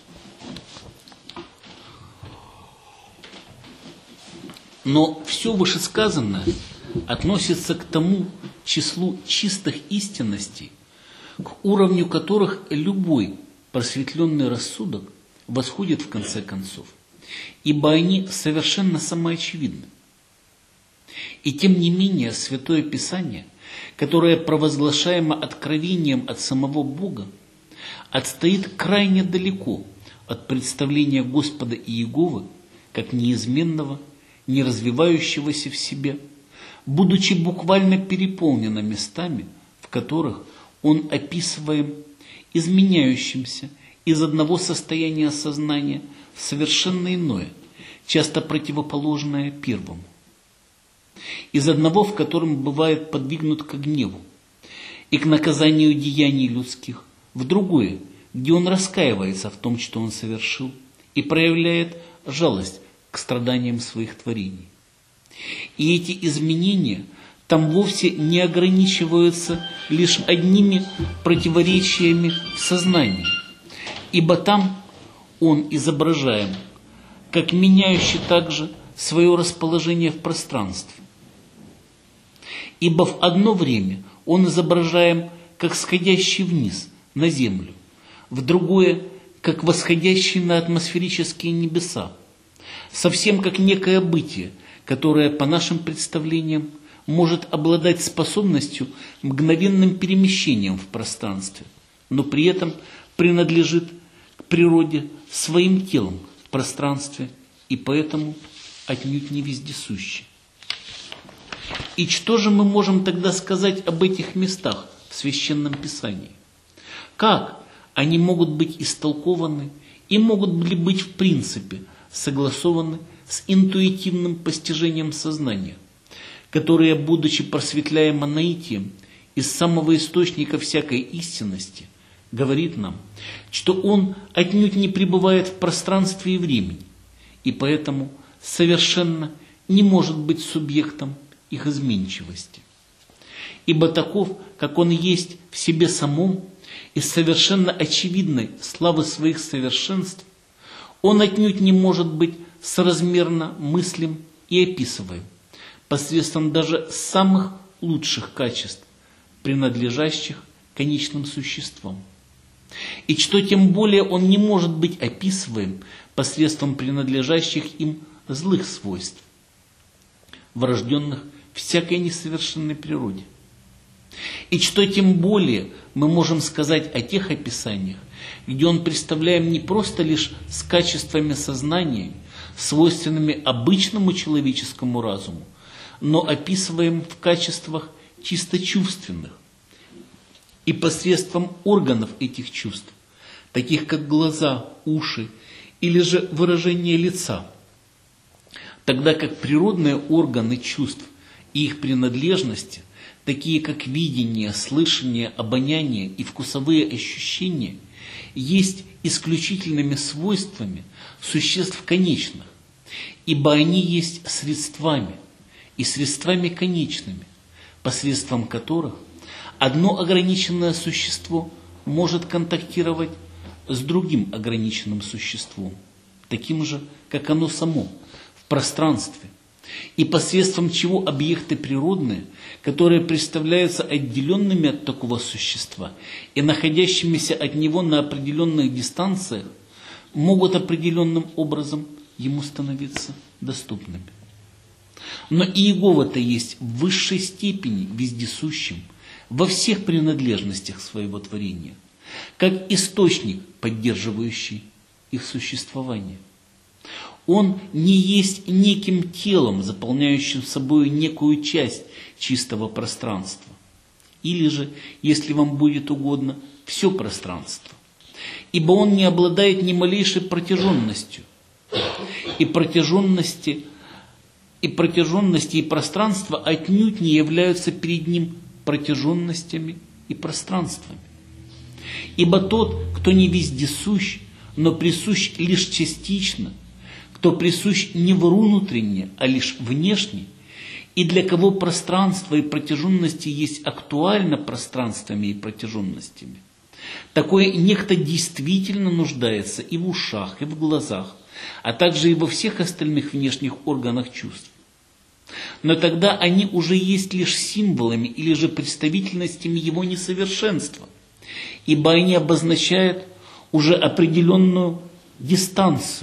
Но все вышесказанное относится к тому числу чистых истинностей, к уровню которых любой просветленный рассудок восходит в конце концов, ибо они совершенно самоочевидны. И тем не менее Святое Писание, которое провозглашаемо откровением от самого Бога, отстоит крайне далеко от представления Господа Иеговы как неизменного, не развивающегося в себе, будучи буквально переполнено местами, в которых он описываем изменяющимся из одного состояния сознания в совершенно иное, часто противоположное первому. Из одного, в котором бывает подвигнут к гневу и к наказанию деяний людских, в другое, где он раскаивается в том, что он совершил, и проявляет жалость к страданиям своих творений. И эти изменения там вовсе не ограничиваются лишь одними противоречиями в сознании, ибо там он изображаем, как меняющий также свое расположение в пространстве. Ибо в одно время он изображаем, как сходящий вниз на землю, в другое, как восходящий на атмосферические небеса, совсем как некое бытие, которое, по нашим представлениям, может обладать способностью мгновенным перемещением в пространстве, но при этом принадлежит к природе своим телом в пространстве и поэтому отнюдь не вездесущий. И что же мы можем тогда сказать об этих местах в Священном Писании? Как они могут быть истолкованы и могут ли быть в принципе согласованы с интуитивным постижением сознания, которое, будучи просветляемо наитием из самого источника всякой истинности, говорит нам, что он отнюдь не пребывает в пространстве и времени, и поэтому совершенно не может быть субъектом их изменчивости. Ибо таков, как он есть в себе самом, из совершенно очевидной славы своих совершенств, он отнюдь не может быть соразмерно мыслим и описываем посредством даже самых лучших качеств, принадлежащих конечным существам. И что тем более он не может быть описываем посредством принадлежащих им злых свойств, врожденных всякой несовершенной природе. И что тем более мы можем сказать о тех описаниях, где он представляем не просто лишь с качествами сознания, свойственными обычному человеческому разуму, но описываем в качествах чисто чувственных и посредством органов этих чувств, таких как глаза, уши или же выражение лица, тогда как природные органы чувств и их принадлежности, такие как видение, слышание, обоняние и вкусовые ощущения, есть исключительными свойствами существ конечных, ибо они есть средствами, и средствами конечными, посредством которых одно ограниченное существо может контактировать с другим ограниченным существом, таким же, как оно само, в пространстве, и посредством чего объекты природные, которые представляются отделенными от такого существа и находящимися от него на определенных дистанциях, могут определенным образом ему становиться доступными. Но и Иегова-то есть в высшей степени вездесущим во всех принадлежностях своего творения, как источник, поддерживающий их существование. Он не есть неким телом, заполняющим собой некую часть чистого пространства, или же, если вам будет угодно, все пространство, ибо он не обладает ни малейшей протяженностью, и протяженности, и протяженности и пространства отнюдь не являются перед ним протяженностями и пространствами. Ибо тот, кто не вездесущ, но присущ лишь частично, кто присущ не внутренне, а лишь внешне, и для кого пространство и протяженности есть актуально пространствами и протяженностями, такой некто действительно нуждается и в ушах, и в глазах, а также и во всех остальных внешних органах чувств. Но тогда они уже есть лишь символами или же представительностями его несовершенства, ибо они обозначают уже определенную дистанцию,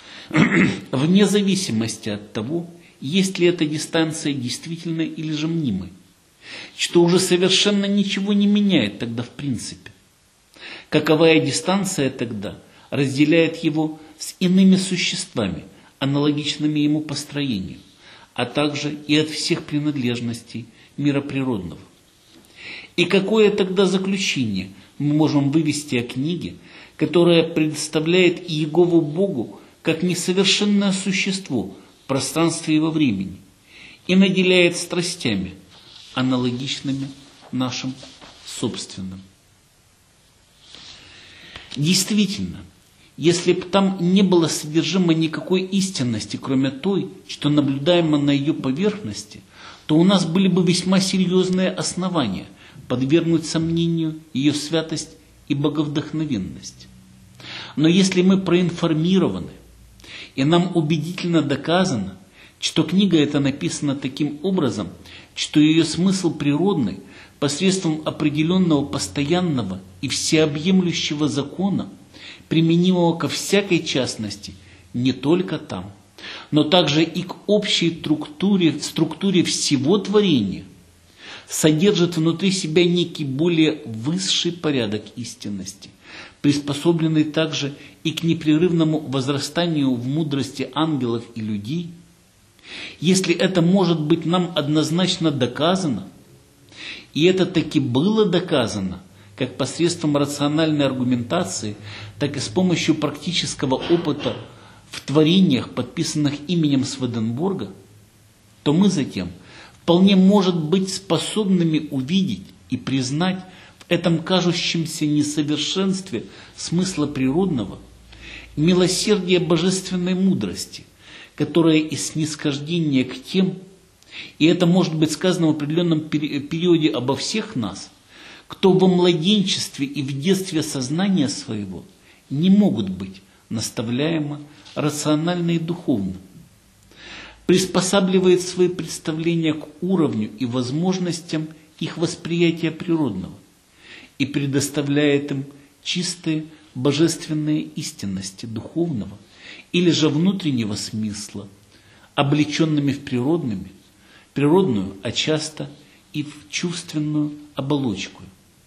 вне зависимости от того, есть ли эта дистанция действительной или же мнимой, что уже совершенно ничего не меняет тогда в принципе. Каковая дистанция тогда разделяет его с иными существами, аналогичными ему по строению, а также и от всех принадлежностей мира природного. И какое тогда заключение мы можем вывести о книге, которая представляет Иегову Богу как несовершенное существо в пространстве и во времени и наделяет страстями, аналогичными нашим собственным? Действительно, если бы там не было содержимо никакой истинности, кроме той, что наблюдаемо на ее поверхности, то у нас были бы весьма серьезные основания подвергнуть сомнению ее святость и боговдохновенность. Но если мы проинформированы, и нам убедительно доказано, что книга эта написана таким образом, что ее смысл природный посредством определенного постоянного и всеобъемлющего закона, применимого ко всякой частности, не только там, но также и к общей структуре, структуре всего творения, содержит внутри себя некий более высший порядок истинности, приспособленный также и к непрерывному возрастанию в мудрости ангелов и людей, если это может быть нам однозначно доказано, и это таки было доказано, как посредством рациональной аргументации, так и с помощью практического опыта в творениях, подписанных именем Сведенборга, то мы затем вполне может быть способными увидеть и признать в этом кажущемся несовершенстве смысла природного милосердие божественной мудрости, которое из снисхождения к тем, и это может быть сказано в определенном периоде обо всех нас, кто во младенчестве и в детстве сознания своего не могут быть наставляемы рационально и духовно, приспосабливает свои представления к уровню и возможностям их восприятия природного и предоставляет им чистые божественные истинности духовного или же внутреннего смысла, облеченными в природными, природную, а часто и в чувственную оболочку.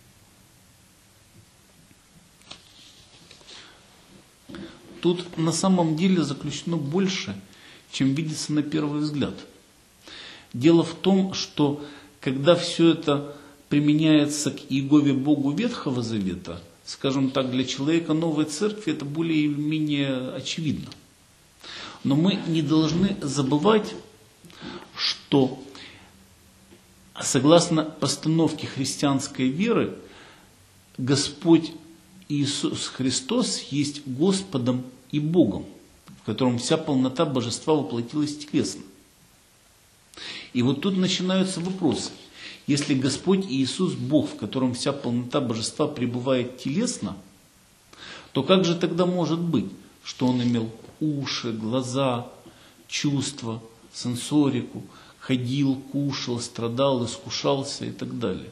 Тут на самом деле заключено больше, чем видится на первый взгляд. Дело в том, что когда все это применяется к Иегове Богу Ветхого Завета, скажем так, для человека новой церкви это более или менее очевидно. Но мы не должны забывать, что согласно постановке христианской веры, Господь Иисус Христос есть Господом и Богом, в котором вся полнота божества воплотилась телесно. И вот тут начинаются вопросы. Если Господь Иисус Бог, в котором вся полнота божества пребывает телесно, то как же тогда может быть, что Он имел уши, глаза, чувства, сенсорику, ходил, кушал, страдал, искушался и так далее?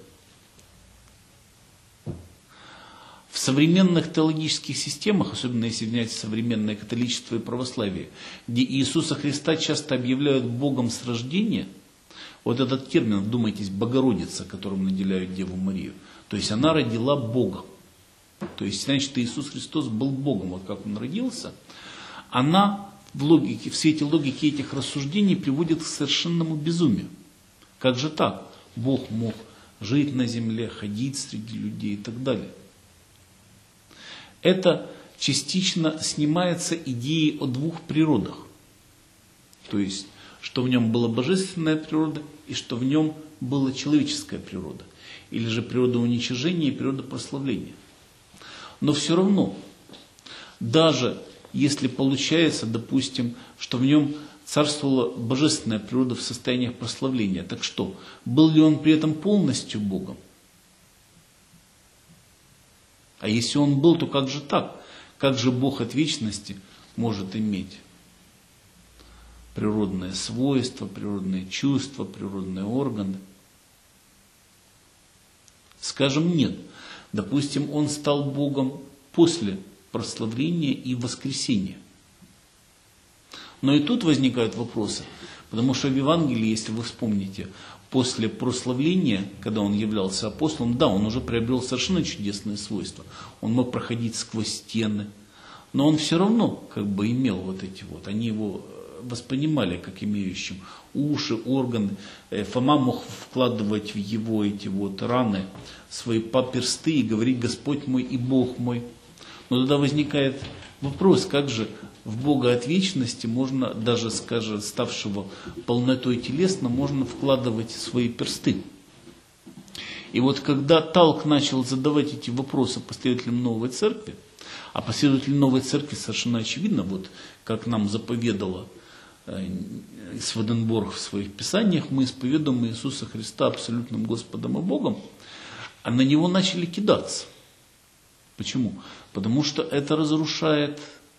В современных теологических системах, особенно если взять современное католичество и православие, где Иисуса Христа часто объявляют Богом с рождения, вот этот термин, вдумайтесь, Богородица, которым наделяют Деву Марию, то есть она родила Бога. То есть, значит, Иисус Христос был Богом, вот как Он родился, она в, логике, в свете логики этих рассуждений приводит к совершенному безумию. Как же так? Бог мог жить на земле, ходить среди людей и так далее. Это частично снимается идеей о двух природах. То есть, что в нем была божественная природа и что в нем была человеческая природа. Или же природа уничижения и природа прославления. Но все равно, даже если получается, допустим, что в нем царствовала божественная природа в состояниях прославления, так что, был ли он при этом полностью Богом? А если он был, то как же так? Как же Бог от вечности может иметь природные свойства, природные чувства, природные органы? Скажем, нет. Допустим, он стал Богом после прославления и воскресения. Но и тут возникают вопросы, потому что в Евангелии, если вы вспомните, после прославления, когда он являлся апостолом, да, он уже приобрел совершенно чудесные свойства. Он мог проходить сквозь стены, но он все равно как бы имел вот эти вот, они его воспринимали как имеющим уши, органы. Фома мог вкладывать в его эти вот раны свои персты и говорить: Господь мой и Бог мой. Но тогда возникает вопрос, как же в Бога от вечности можно, даже, скажем, ставшего полнотой телесно, можно вкладывать свои персты. И вот когда Талк начал задавать эти вопросы последователям Новой Церкви, а последователи Новой Церкви совершенно очевидно, вот как нам заповедала Сведенборг в своих писаниях, мы исповедуем Иисуса Христа абсолютным Господом и Богом, а на Него начали кидаться. Почему? Потому что это разрушает.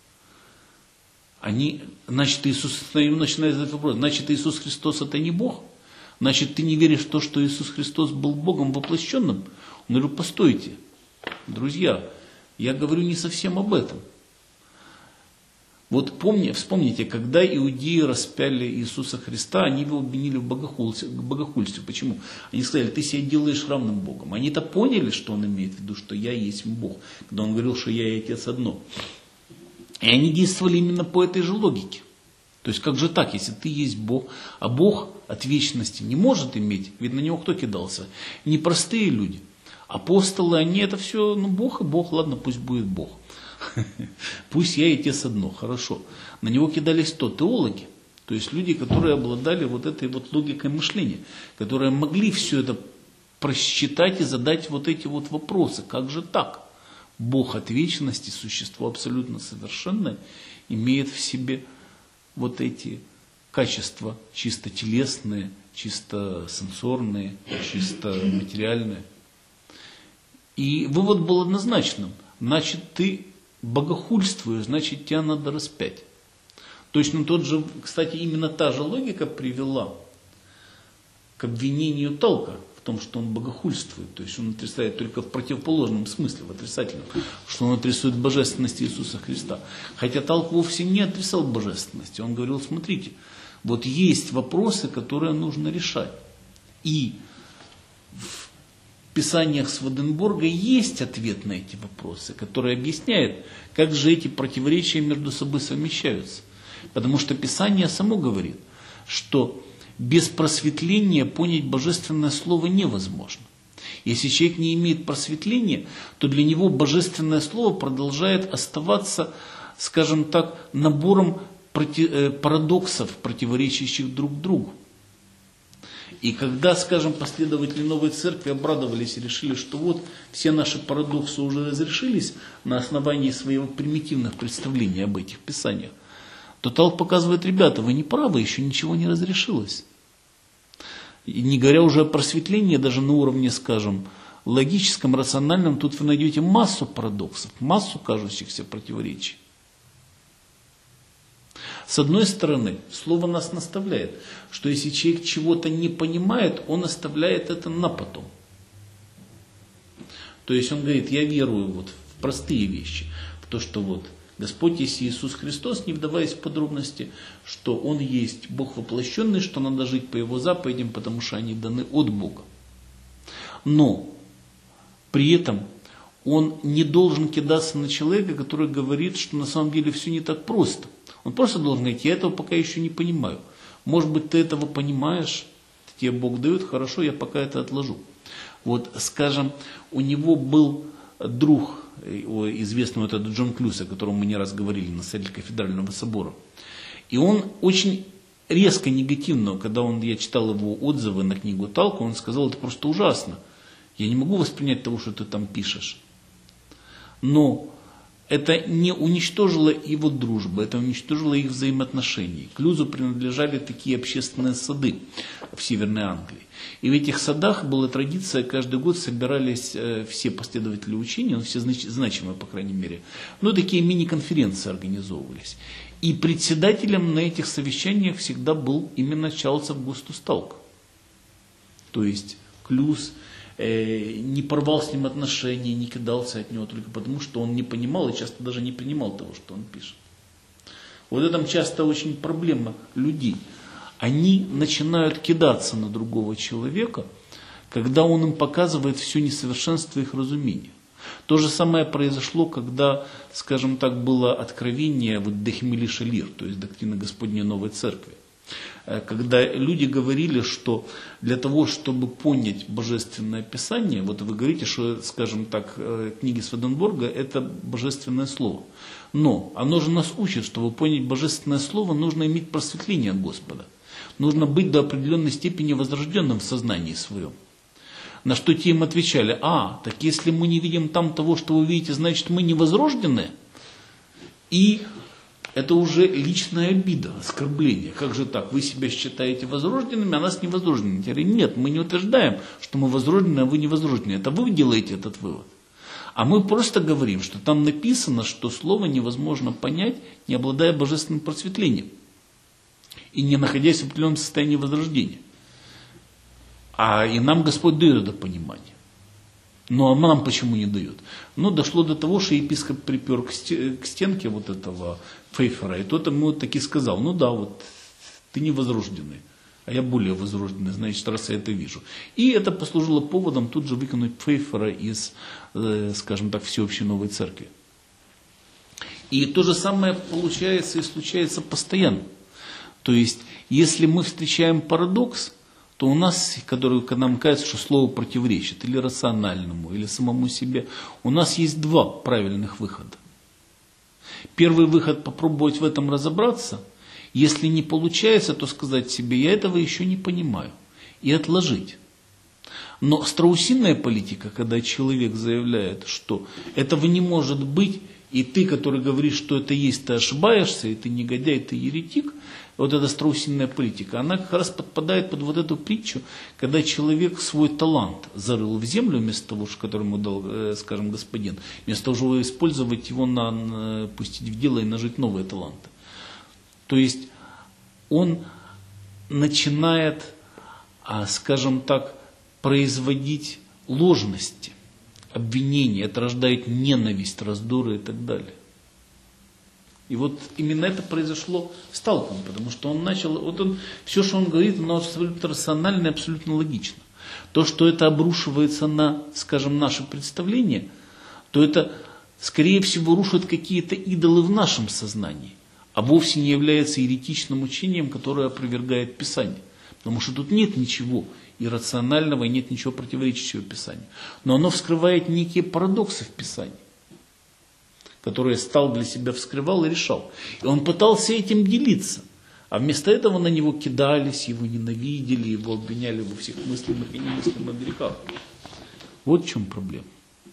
Они, значит, Иисус, начинает задать вопрос, значит, Иисус Христос это не Бог? Значит, ты не веришь в то, что Иисус Христос был Богом воплощенным? Он говорит: постойте, друзья, я говорю не совсем об этом. Вот помни, вспомните, когда иудеи распяли Иисуса Христа, они его обвинили в богохульстве. богохульстве. Почему? Они сказали, ты себя делаешь равным Богом. Они-то поняли, что он имеет в виду, что я есть Бог, когда он говорил, что я и Отец одно. И они действовали именно по этой же логике. То есть как же так, если ты есть Бог, а Бог от вечности не может иметь, ведь на него кто кидался? Не простые люди. Апостолы, они это все, ну Бог и Бог, ладно, пусть будет Бог. Пусть я и Отец одно, хорошо. На него кидались кто? Теологи. То есть люди, которые обладали вот этой вот логикой мышления, которые могли все это просчитать и задать вот эти вот вопросы. Как же так? Бог от вечности, существо абсолютно совершенное, имеет в себе вот эти качества чисто телесные, чисто сенсорные, чисто материальные. И вывод был однозначным. Значит, ты богохульствуешь, значит, тебя надо распять. Точно тот же, кстати, именно та же логика привела к обвинению Талка в том, что он богохульствует. То есть он отрицает только в противоположном смысле, в отрицательном, что он отрицает божественность Иисуса Христа. Хотя Талк вовсе не отрицал божественности. Он говорил, смотрите, вот есть вопросы, которые нужно решать. И в Писаниях Сведенборга есть ответ на эти вопросы, который объясняет, как же эти противоречия между собой совмещаются. Потому что Писание само говорит, что без просветления понять божественное слово невозможно. Если человек не имеет просветления, то для него божественное слово продолжает оставаться, скажем так, набором парадоксов, противоречащих друг другу. И когда, скажем, последователи Новой Церкви обрадовались и решили, что вот все наши парадоксы уже разрешились на основании своего примитивных представлений об этих писаниях, то Талк показывает, ребята, вы не правы, еще ничего не разрешилось. И не говоря уже о просветлении, даже на уровне, скажем, логическом, рациональном, тут вы найдете массу парадоксов, массу кажущихся противоречий. С одной стороны, слово нас наставляет, что если человек чего-то не понимает, он оставляет это на потом. То есть он говорит, я верую вот в простые вещи, в то, что вот Господь есть Иисус Христос, не вдаваясь в подробности, что Он есть Бог воплощенный, что надо жить по Его заповедям, потому что они даны от Бога. Но при этом он не должен кидаться на человека, который говорит, что на самом деле все не так просто. Он просто должен говорить, я этого пока еще не понимаю. Может быть, ты этого понимаешь, тебе Бог дает, хорошо, я пока это отложу. Вот, скажем, у него был друг, известный вот этот Джон Клюс, о котором мы не раз говорили, настоятель кафедрального собора. И он очень резко негативно, когда он, я читал его отзывы на книгу Талка, он сказал, это просто ужасно. Я не могу воспринять того, что ты там пишешь. Но это не уничтожило его дружбу, это уничтожило их взаимоотношения. Клюзу принадлежали такие общественные сады в Северной Англии. И в этих садах была традиция, каждый год собирались э, все последователи учения, ну, все знач- значимые, по крайней мере, но такие мини-конференции организовывались. И председателем на этих совещаниях всегда был именно Чарльз Августус Талк. То есть Клюз э, не порвал с ним отношения, не кидался от него только потому, что он не понимал и часто даже не принимал того, что он пишет. Вот это часто очень проблема людей. Они начинают кидаться на другого человека, когда он им показывает все несовершенство их разумения. То же самое произошло, когда, скажем так, было откровение вот Дехмели Шалир, то есть доктрина Господней Новой Церкви. Когда люди говорили, что для того, чтобы понять Божественное Писание, вот вы говорите, что, скажем так, книги Сведенборга – это Божественное Слово. Но оно же нас учит, чтобы понять Божественное Слово, нужно иметь просветление от Господа. Нужно быть до определенной степени возрожденным в сознании своем. На что те им отвечали, а, так если мы не видим там того, что вы видите, значит мы не возрождены. И это уже личная обида, оскорбление. Как же так, вы себя считаете возрожденными, а нас не возрожденными. Я говорю, нет, мы не утверждаем, что мы возрождены, а вы не возрождены. Это вы делаете этот вывод. А мы просто говорим, что там написано, что слово невозможно понять, не обладая божественным просветлением. И не находясь в определенном состоянии возрождения. А и нам Господь дает это понимание. Ну а нам почему не дает? Ну дошло до того, что епископ припер к стенке вот этого Пфейфера, и тот ему таки сказал, ну да, вот ты не возрожденный, а я более возрожденный, значит, раз я это вижу. И это послужило поводом тут же выкинуть Пфейфера из, скажем так, всеобщей новой церкви. И то же самое получается и случается постоянно. То есть, если мы встречаем парадокс, то у нас, который, когда нам кажется, что слово противоречит или рациональному, или самому себе, у нас есть два правильных выхода. Первый выход – попробовать в этом разобраться. Если не получается, то сказать себе, я этого еще не понимаю, и отложить. Но страусиная политика, когда человек заявляет, что этого не может быть, и ты, который говоришь, что это есть, ты ошибаешься, и ты негодяй, ты еретик, вот эта страусиная политика, она как раз подпадает под вот эту притчу, когда человек свой талант зарыл в землю вместо того, который ему дал, скажем, господин, вместо того, чтобы использовать его, на, на, пустить в дело и нажить новые таланты. То есть он начинает, скажем так, производить ложности, обвинения, это рождает ненависть, раздоры и так далее. И вот именно это произошло с Талком, потому что он начал, вот он, все, что он говорит, оно абсолютно рационально и абсолютно логично. То, что это обрушивается на, скажем, наше представление, то это, скорее всего, рушит какие-то идолы в нашем сознании, а вовсе не является еретичным учением, которое опровергает Писание. Потому что тут нет ничего иррационального, нет ничего противоречащего Писанию. Но оно вскрывает некие парадоксы в Писании, которые Стал для себя вскрывал и решал. И он пытался этим делиться. А вместо этого на него кидались, его ненавидели, его обвиняли во всех мыслимых и немыслимых грехах. Вот в чем проблема.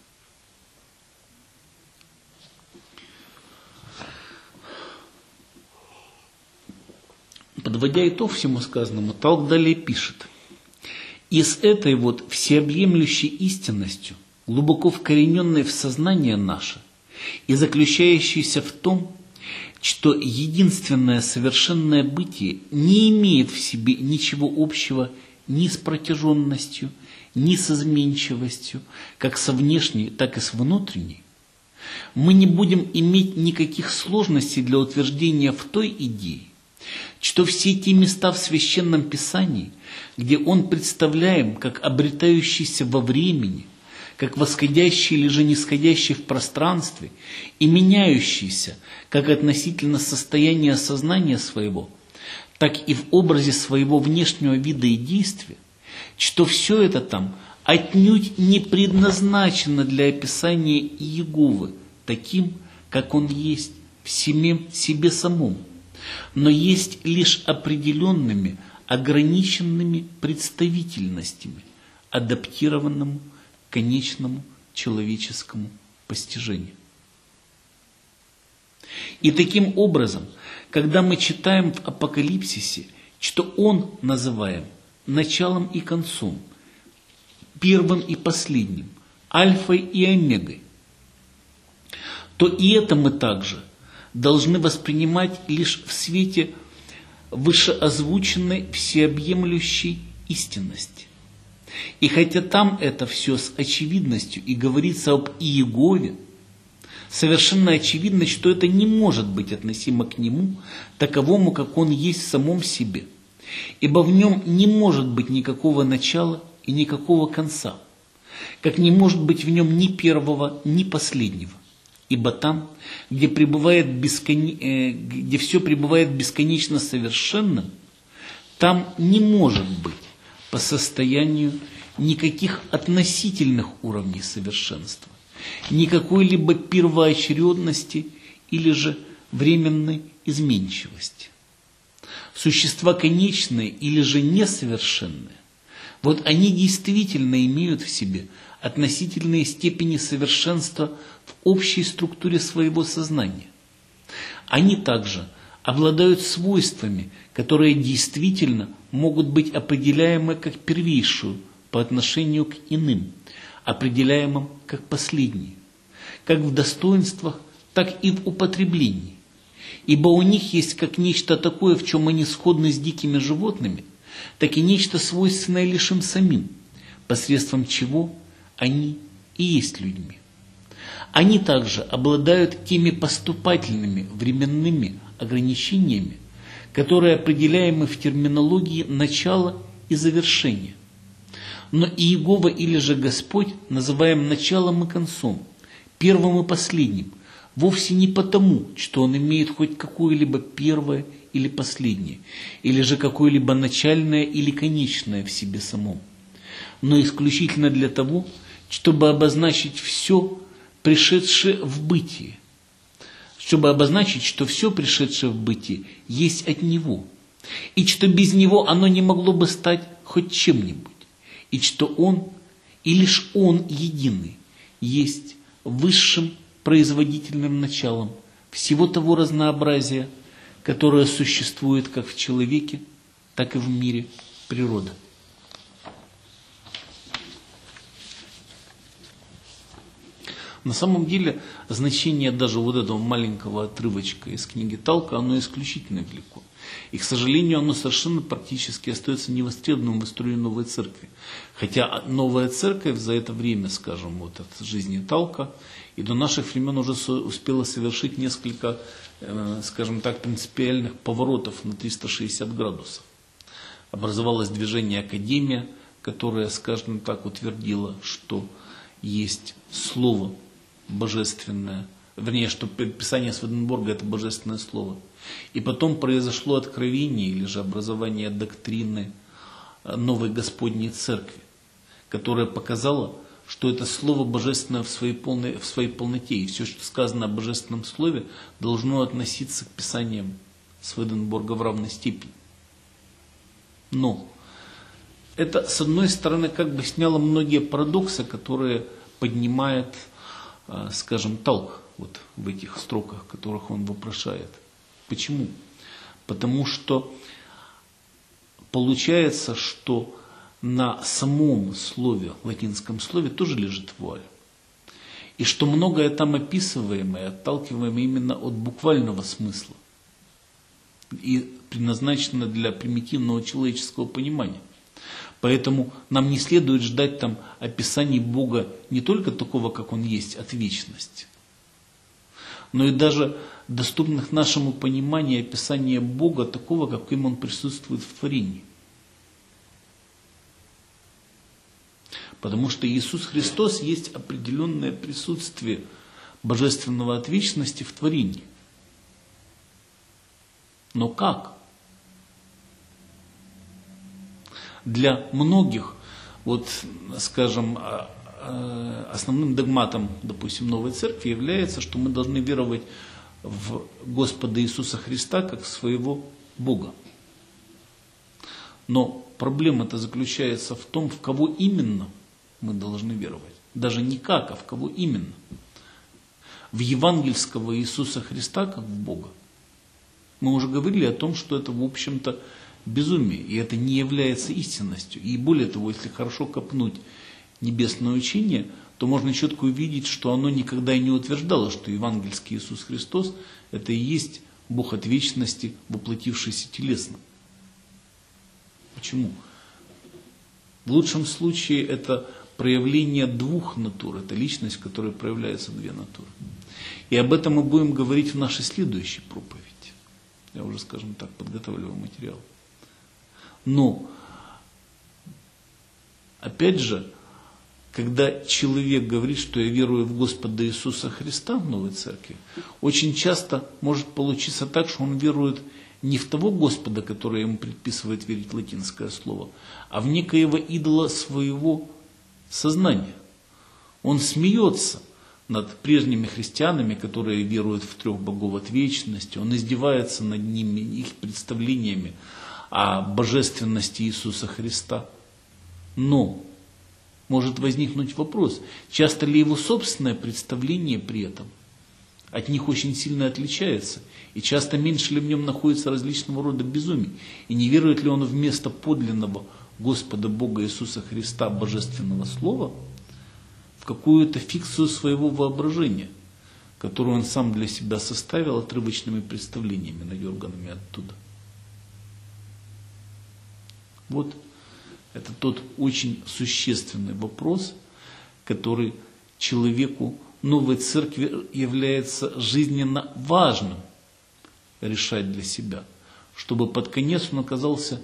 Подводя итог всему сказанному, Талк далее пишет. И с этой вот всеобъемлющей истинностью, глубоко вкорененной в сознание наше, и заключающейся в том, что единственное совершенное бытие не имеет в себе ничего общего ни с протяженностью, ни с изменчивостью, как со внешней, так и с внутренней, мы не будем иметь никаких сложностей для утверждения в той идее, что все те места в Священном Писании, где он представляем как обретающийся во времени, как восходящий или же нисходящий в пространстве и меняющийся как относительно состояния сознания своего, так и в образе своего внешнего вида и действия, что все это там отнюдь не предназначено для описания Иеговы таким, как он есть в себе, себе самом, но есть лишь определенными, ограниченными представительностями, адаптированному к конечному человеческому постижению. И таким образом, когда мы читаем в Апокалипсисе, что он называем началом и концом, первым и последним, альфой и омегой, то и это мы также должны воспринимать лишь в свете вышеозвученной всеобъемлющей истинности. И хотя там это все с очевидностью и говорится об Иегове, совершенно очевидно, что это не может быть относимо к нему, таковому, как он есть в самом себе, ибо в нем не может быть никакого начала и никакого конца, как не может быть в нем ни первого, ни последнего. Ибо там, где, пребывает бескон... где все пребывает бесконечно совершенным, там не может быть по состоянию никаких относительных уровней совершенства, никакой-либо первоочередности или же временной изменчивости. Существа конечные или же несовершенные, вот они действительно имеют в себе относительные степени совершенства в общей структуре своего сознания. Они также обладают свойствами, которые действительно могут быть определяемы как первейшую по отношению к иным, определяемым как последние, как в достоинствах, так и в употреблении. Ибо у них есть как нечто такое, в чем они сходны с дикими животными, так и нечто свойственное лишь им самим, посредством чего они и есть людьми. Они также обладают теми поступательными временными ограничениями, которые определяемы в терминологии начала и завершения. Но Иегова или же Господь называем началом и концом, первым и последним, вовсе не потому, что Он имеет хоть какое-либо первое или последнее, или же какое-либо начальное или конечное в себе самом, но исключительно для того, чтобы обозначить все, пришедшее в бытие, чтобы обозначить, что все пришедшее в бытие есть от Него, и что без Него оно не могло бы стать хоть чем-нибудь, и что Он, и лишь Он единый, есть высшим производительным началом всего того разнообразия, которое существует как в человеке, так и в мире природы. На самом деле, значение даже вот этого маленького отрывочка из книги Талка, оно исключительно велико. И, к сожалению, оно совершенно практически остается невостребованным в истории Новой Церкви. Хотя Новая Церковь за это время, скажем, вот от жизни Талка и до наших времен уже успела совершить несколько, скажем так, принципиальных поворотов на триста шестьдесят градусов. Образовалось движение Академия, которое, скажем так, утвердило, что есть Слово Божественное, вернее, что Писание Сведенборга – это Божественное Слово. И потом произошло откровение или же образование доктрины Новой Господней Церкви, которая показала, что это Слово Божественное в своей, полной, в своей полноте, и все, что сказано о Божественном Слове, должно относиться к Писаниям Сведенборга в равной степени. Но это, с одной стороны, как бы сняло многие парадоксы, которые поднимает, скажем, Талк вот в этих строках, которых он вопрошает. Почему? Потому что получается, что на самом слове, латинском слове, тоже лежит вуаль. И что многое там описываемое, отталкиваемое именно от буквального смысла и предназначено для примитивного человеческого понимания. Поэтому нам не следует ждать там описаний Бога не только такого, как Он есть, от вечности, но и даже доступных нашему пониманию описания Бога такого, каким Он присутствует в творении. Потому что Иисус Христос есть определенное присутствие Божественного от вечности в творении. Но как? Для многих, вот, скажем, основным догматом, допустим, Новой Церкви является, что мы должны веровать в Господа Иисуса Христа как в своего Бога. Но проблема-то заключается в том, в кого именно мы должны веровать. Даже не как, а в кого именно. В евангельского Иисуса Христа как в Бога. Мы уже говорили о том, что это, в общем-то, безумие, и это не является истинностью. И более того, если хорошо копнуть небесное учение, то можно четко увидеть, что оно никогда и не утверждало, что евангельский Иисус Христос – это и есть Бог от вечности, воплотившийся телесно. Почему? В лучшем случае это проявление двух натур, это личность, в которой проявляются две натуры. И об этом мы будем говорить в нашей следующей проповеди. Я уже, скажем так, подготавливаю материал. Но, опять же, когда человек говорит, что я верую в Господа Иисуса Христа в Новой Церкви, очень часто может получиться так, что он верует не в того Господа, который ему предписывает верить латинское слово, а в некоего идола своего сознания. Он смеется над прежними христианами, которые веруют в трех богов от вечности, он издевается над ними, их представлениями о божественности Иисуса Христа. Но может возникнуть вопрос, часто ли его собственное представление при этом от них очень сильно отличается, и часто меньше ли в нем находится различного рода безумий, и не верует ли он вместо подлинного Господа Бога Иисуса Христа Божественного Слова в какую-то фикцию своего воображения, которую он сам для себя составил отрывочными представлениями, надерганными оттуда. Вот это тот очень существенный вопрос, который человеку новой церкви является жизненно важным решать для себя, чтобы под конец он оказался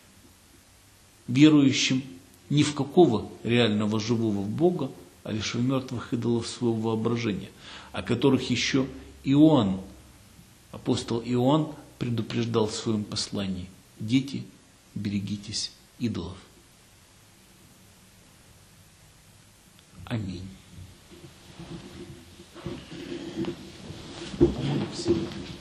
верующим ни в какого реального живого Бога, а лишь в мертвых идолов своего воображения, о которых еще Иоанн, апостол Иоанн, предупреждал в своем послании: дети, берегитесь идолов. Аминь. Помолимся.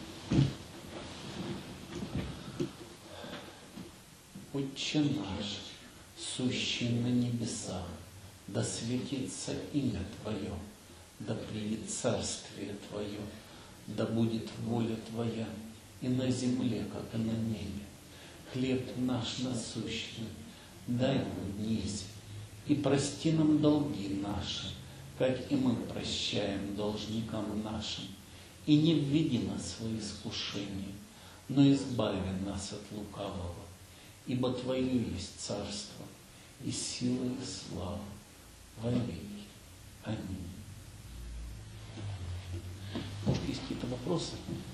Отче наш, сущий на небесах, да светится имя Твое, да придет царствие Твое, да будет воля Твоя и на земле, как и на небе. Хлеб наш насущный дай нам днесь, и прости нам долги наши, как и мы прощаем должникам нашим. И не введи нас в искушение, но избави нас от лукавого. Ибо Твое есть царство, и сила, и слава во веки. Аминь. Может, есть какие-то вопросы?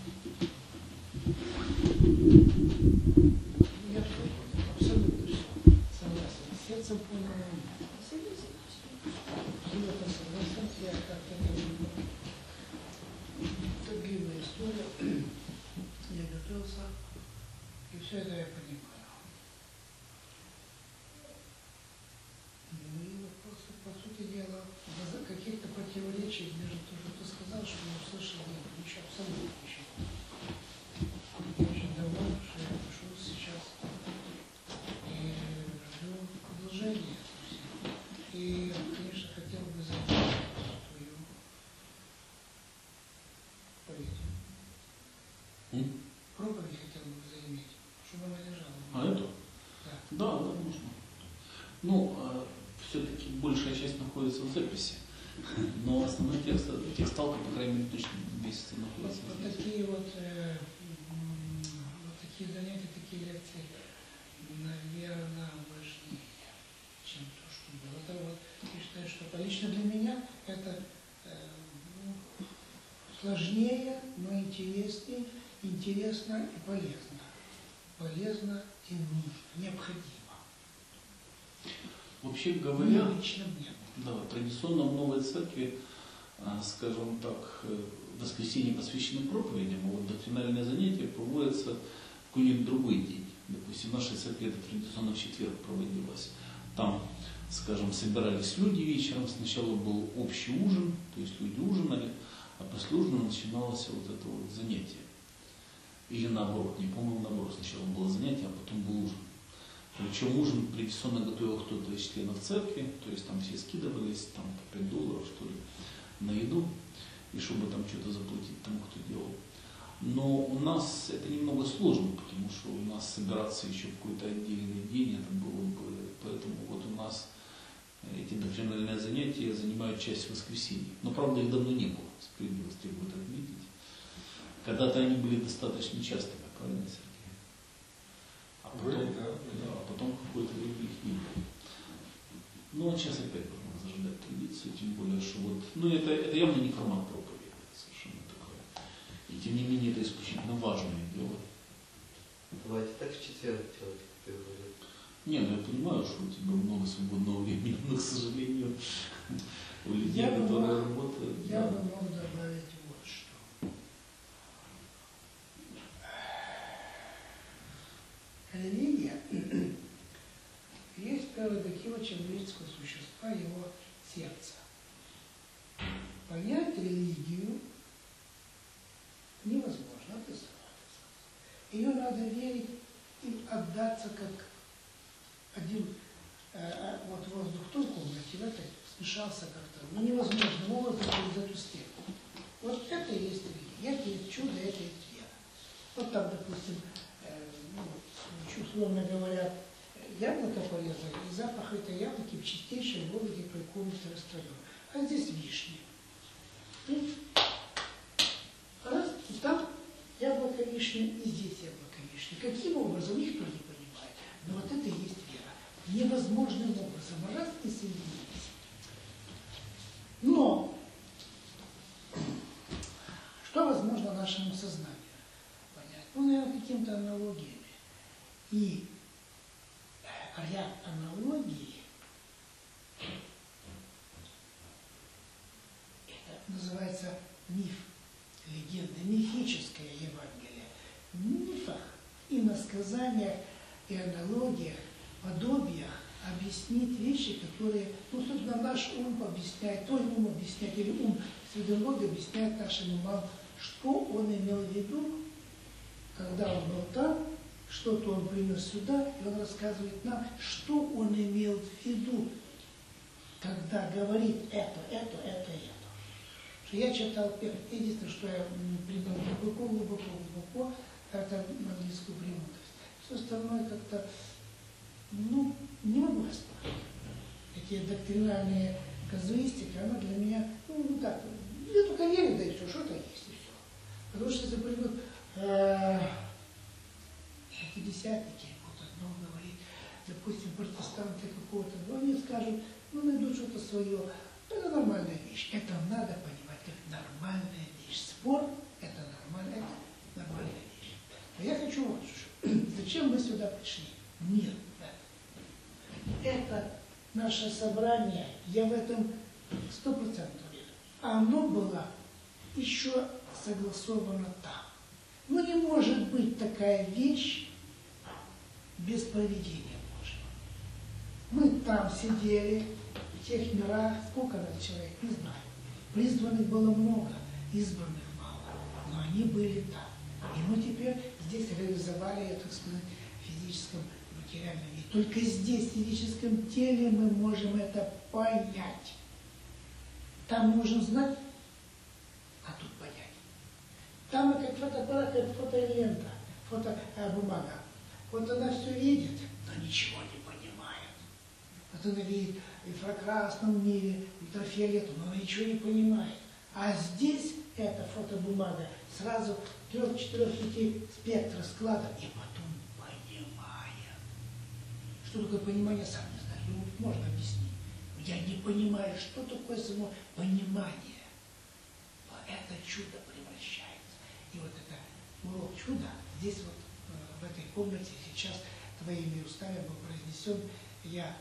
Я абсолютно согласен. Сердцем понял. Абсолютно согласен. Я как-то не люблю. Это длинная история. Я готовился, и все это я понимаю. Ну и вопросы, по сути дела, каких-то противоречий между тем, что ты сказал, что я услышал, нет, ничего, абсолютно ничего. Я очень доволен, что я пришел сейчас и жду продолжения. И, конечно, хотел бы заметить твою проповедь. М? Проповедь хотел бы заиметь, чтобы она лежала. А эту? Да. Да, да, можно. Ну, все-таки большая часть находится в записи, но основной текст, текст Алка, по крайней мере, точно месяца находится Вот, в вот записи. такие вот, э, вот такие занятия, такие лекции, наверное, важнее, чем то, что было. Это вот, я считаю, что лично для меня это э, ну, сложнее, но интереснее, интересно и полезно. Полезно и нужно, необходимо. Вообще говоря, Ну, лично мне. да, традиционно в Новой Церкви, скажем так, в воскресенье посвящено проповедям, а вот доктринальное занятие проводится в какой-нибудь другой день. Допустим, в нашей церкви это традиционно в четверг проводилось. Там, скажем, собирались люди вечером, сначала был общий ужин, то есть люди ужинали, а после ужина начиналось вот это вот занятие. Или наоборот, не помню, наоборот, сначала было занятие, а потом был ужин. Причем ужин традиционно готовил кто-то из членов церкви, то есть там все скидывались, там по пять долларов, что ли, на еду, и чтобы там что-то заплатить тому, кто делал. Но у нас это немного сложно, потому что у нас собираться еще в какой-то отдельный день, это было бы, поэтому вот у нас эти доктринальные занятия занимают часть воскресенья. Но правда их давно не было, справедливости требует отметить. Когда-то они были достаточно частыми, правильно, Сергей? А потом, да, да, а потом какое-то время их не было. Ну, а сейчас опять можно зажигать традицию, тем более, что вот, ну, это, это явно не формат проповеди, совершенно такое. И тем не менее, это исключительно важное дело. Давайте так в четверг делать, как ты говорил. Не, ну я понимаю, что у тебя много свободного времени, но, к сожалению, у людей, Я которые бы, работают... Я да. бы мог добавить вот что. Религия есть прерогатива человеческого существа, его сердца. Понять религию невозможно, это сразу. Ее надо верить и отдаться как один э, вот воздух в той комнате, в этой смешался как-то. Ну невозможно, образом через эту стену. Вот это и есть религия, это есть чудо, это есть вера. Вот там, допустим, э, ну, условно говоря, яблоко порезали, и запах этой яблоки в чистейшем воздухе по комнате растворен. А здесь вишня. И раз, и там яблоко вишня, и здесь яблоко вишня. Каким образом, никто не понимает. Но вот это и есть вера. Невозможным образом раз и соединились. Но нашему сознанию понять. Ну, наверное, какими-то аналогиями. И ряд аналогий, это называется миф, легенда, мифическое Евангелие. В мифах, иносказаниях и аналогиях, подобиях объяснить вещи, которые, ну, собственно, наш ум объясняет, твой ум объясняет, или ум Святого объясняет нашим умам, что он имел в виду, когда он был там, что-то он принес сюда, и он рассказывает нам, что он имел в виду, когда говорит это, это, это, это. Что я читал, единственное, что я принял глубоко, глубоко, глубоко, это английскую премудрость. Все остальное как-то, ну, не могу распознать. Эти доктринальные казуистики, она для меня, ну, ну так, я только верю, да и все, что-то есть, и все. Потому что если придут э, пятидесятники, вот одно говорит, допустим, протестанты какого-то, ну, они скажут, ну, найдут что-то свое. Это нормальная вещь. Это надо понимать как нормальная вещь. Спор – это нормально, это нормальная вещь. Но я хочу вот что. Зачем мы сюда пришли? Мир. Это наше собрание, я в этом сто процентов уверен. Оно было еще согласовано там. Ну, не может быть такая вещь без проведения Божьего. Мы там сидели, в тех мирах, сколько нас человек, не знаю. Призванных было много, избранных мало, но они были там. И мы теперь здесь реализовали, так сказать, в физическом, материальном мире. Только здесь, в физическом теле, мы можем это понять. Там можем знать, а тут понять. Там как фотоаппарат, как фотолента, фотобумага. Вот она все видит, но ничего не понимает. Вот она видит в инфракрасном мире, ультрафиолетом, но она ничего не понимает. А здесь эта фотобумага сразу трех-четырех пяти спектра складов, и потом понимает. Что такое понимание, сам не знаю, ну, можно объяснить. Я не понимаю, что такое само понимание. Но это чудо превращается. И вот это урок чуда здесь вот в этой комнате сейчас твоими устами был произнесен. Я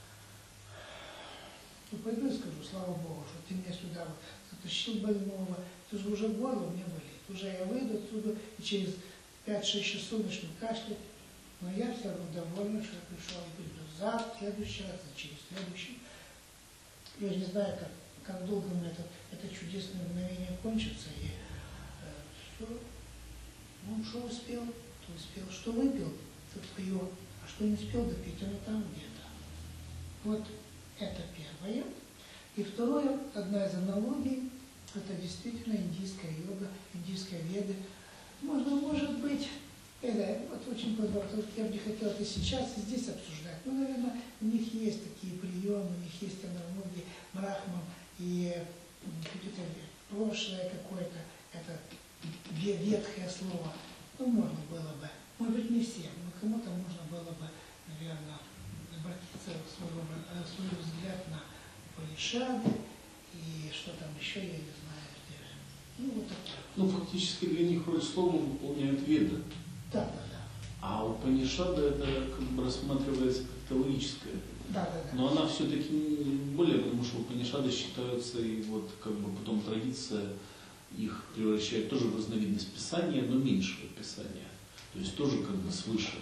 ну, пойду и скажу, слава Богу, что ты меня сюда вот затащил больного, ты же уже горло мне болит. Уже я выйду отсюда и через пять-шесть часов начну кашлять. Но я все равно доволен, что я пришел и приду завтра, в следующий раз, и через следующий. Я не знаю, как, как долго мне это, это чудесное мгновение кончится. И э, все. Ну, что успел, то успел. Что выпил, то пьет. А что не успел допить, оно там где-то. Вот это первое. И второе, одна из аналогий, это действительно индийская йога, индийская веда. Можно, может быть, это вот очень подробно, я бы не хотел это сейчас и здесь обсуждать. Ну, наверное, у них есть такие приемы, у них есть аналогии Брахман и какое-то прошлое какое-то, это ветхое слово. Ну, можно было бы, может быть, не всем, но кому-то можно было бы, наверное, обратиться в свой, свой взгляд на Упанишады и что там еще, я не знаю, где. Ну, вот такое. Ну, фактически для них роль слова выполняют веды. Да, да, да. А Упанишада это как бы рассматривается как теологическое. Да, да, да. Но она все-таки более, потому что Упанишады считаются, и вот как бы потом традиция их превращает тоже в разновидность писания, но меньшего писания. То есть тоже как бы свыше.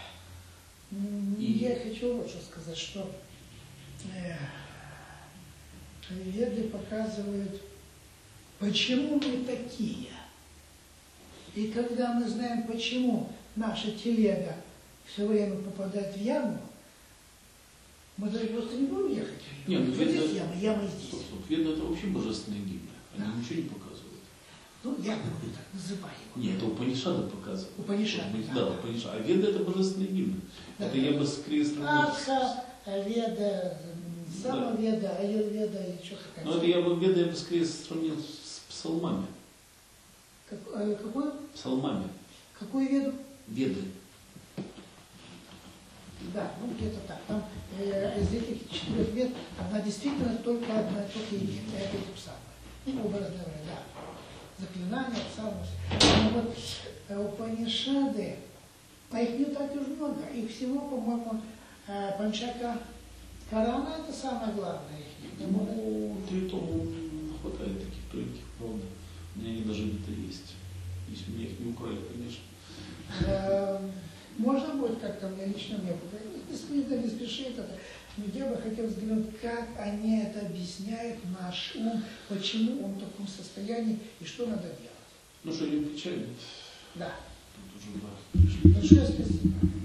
И я хочу вот что сказать, что э, веды показывают, почему мы такие. И когда мы знаем, почему наша телега все время попадает в яму, мы даже просто не будем ехать. Нет, ну, вот веды, здесь яма, яма здесь. Стоп, стоп. Веды это вообще божественные гимны. Они Да. ничего не показывают. Ну, я буду так называю его. Нет, это Упанишады показывают. Упанишады, Да, да. да, Упанишады. А веды это божественные гимны. Да. Это я бы скорее сравнил. Адха, Веда, Самоведа, Аюрведа и что такое. Но это я бы веды я бы скорее сравнил с псалмами. Как, а, какую? Псалмами. Какую веду? Веды. Да, ну где-то так. Там э, из этих четырех вед одна действительно только одна, только и это эти псалмы. Ну, образно говоря, да. заклинания, псалмы. Но вот э, Упанишады, а их не так уж много. Их всего, по-моему, э, Панчака Корана это самое главное. Их. Ну, три тома хватает таких тонких, правда. У меня они даже где-то есть. Если меня их не украли, конечно. Э, можно будет как-то, у меня лично не было. Не, не спешит это. Но я бы хотел взглянуть, как они это объясняют, наш ум, почему он в таком состоянии и что надо делать. Ну что, не печально? Да. Тут уже, да. Большое спасибо.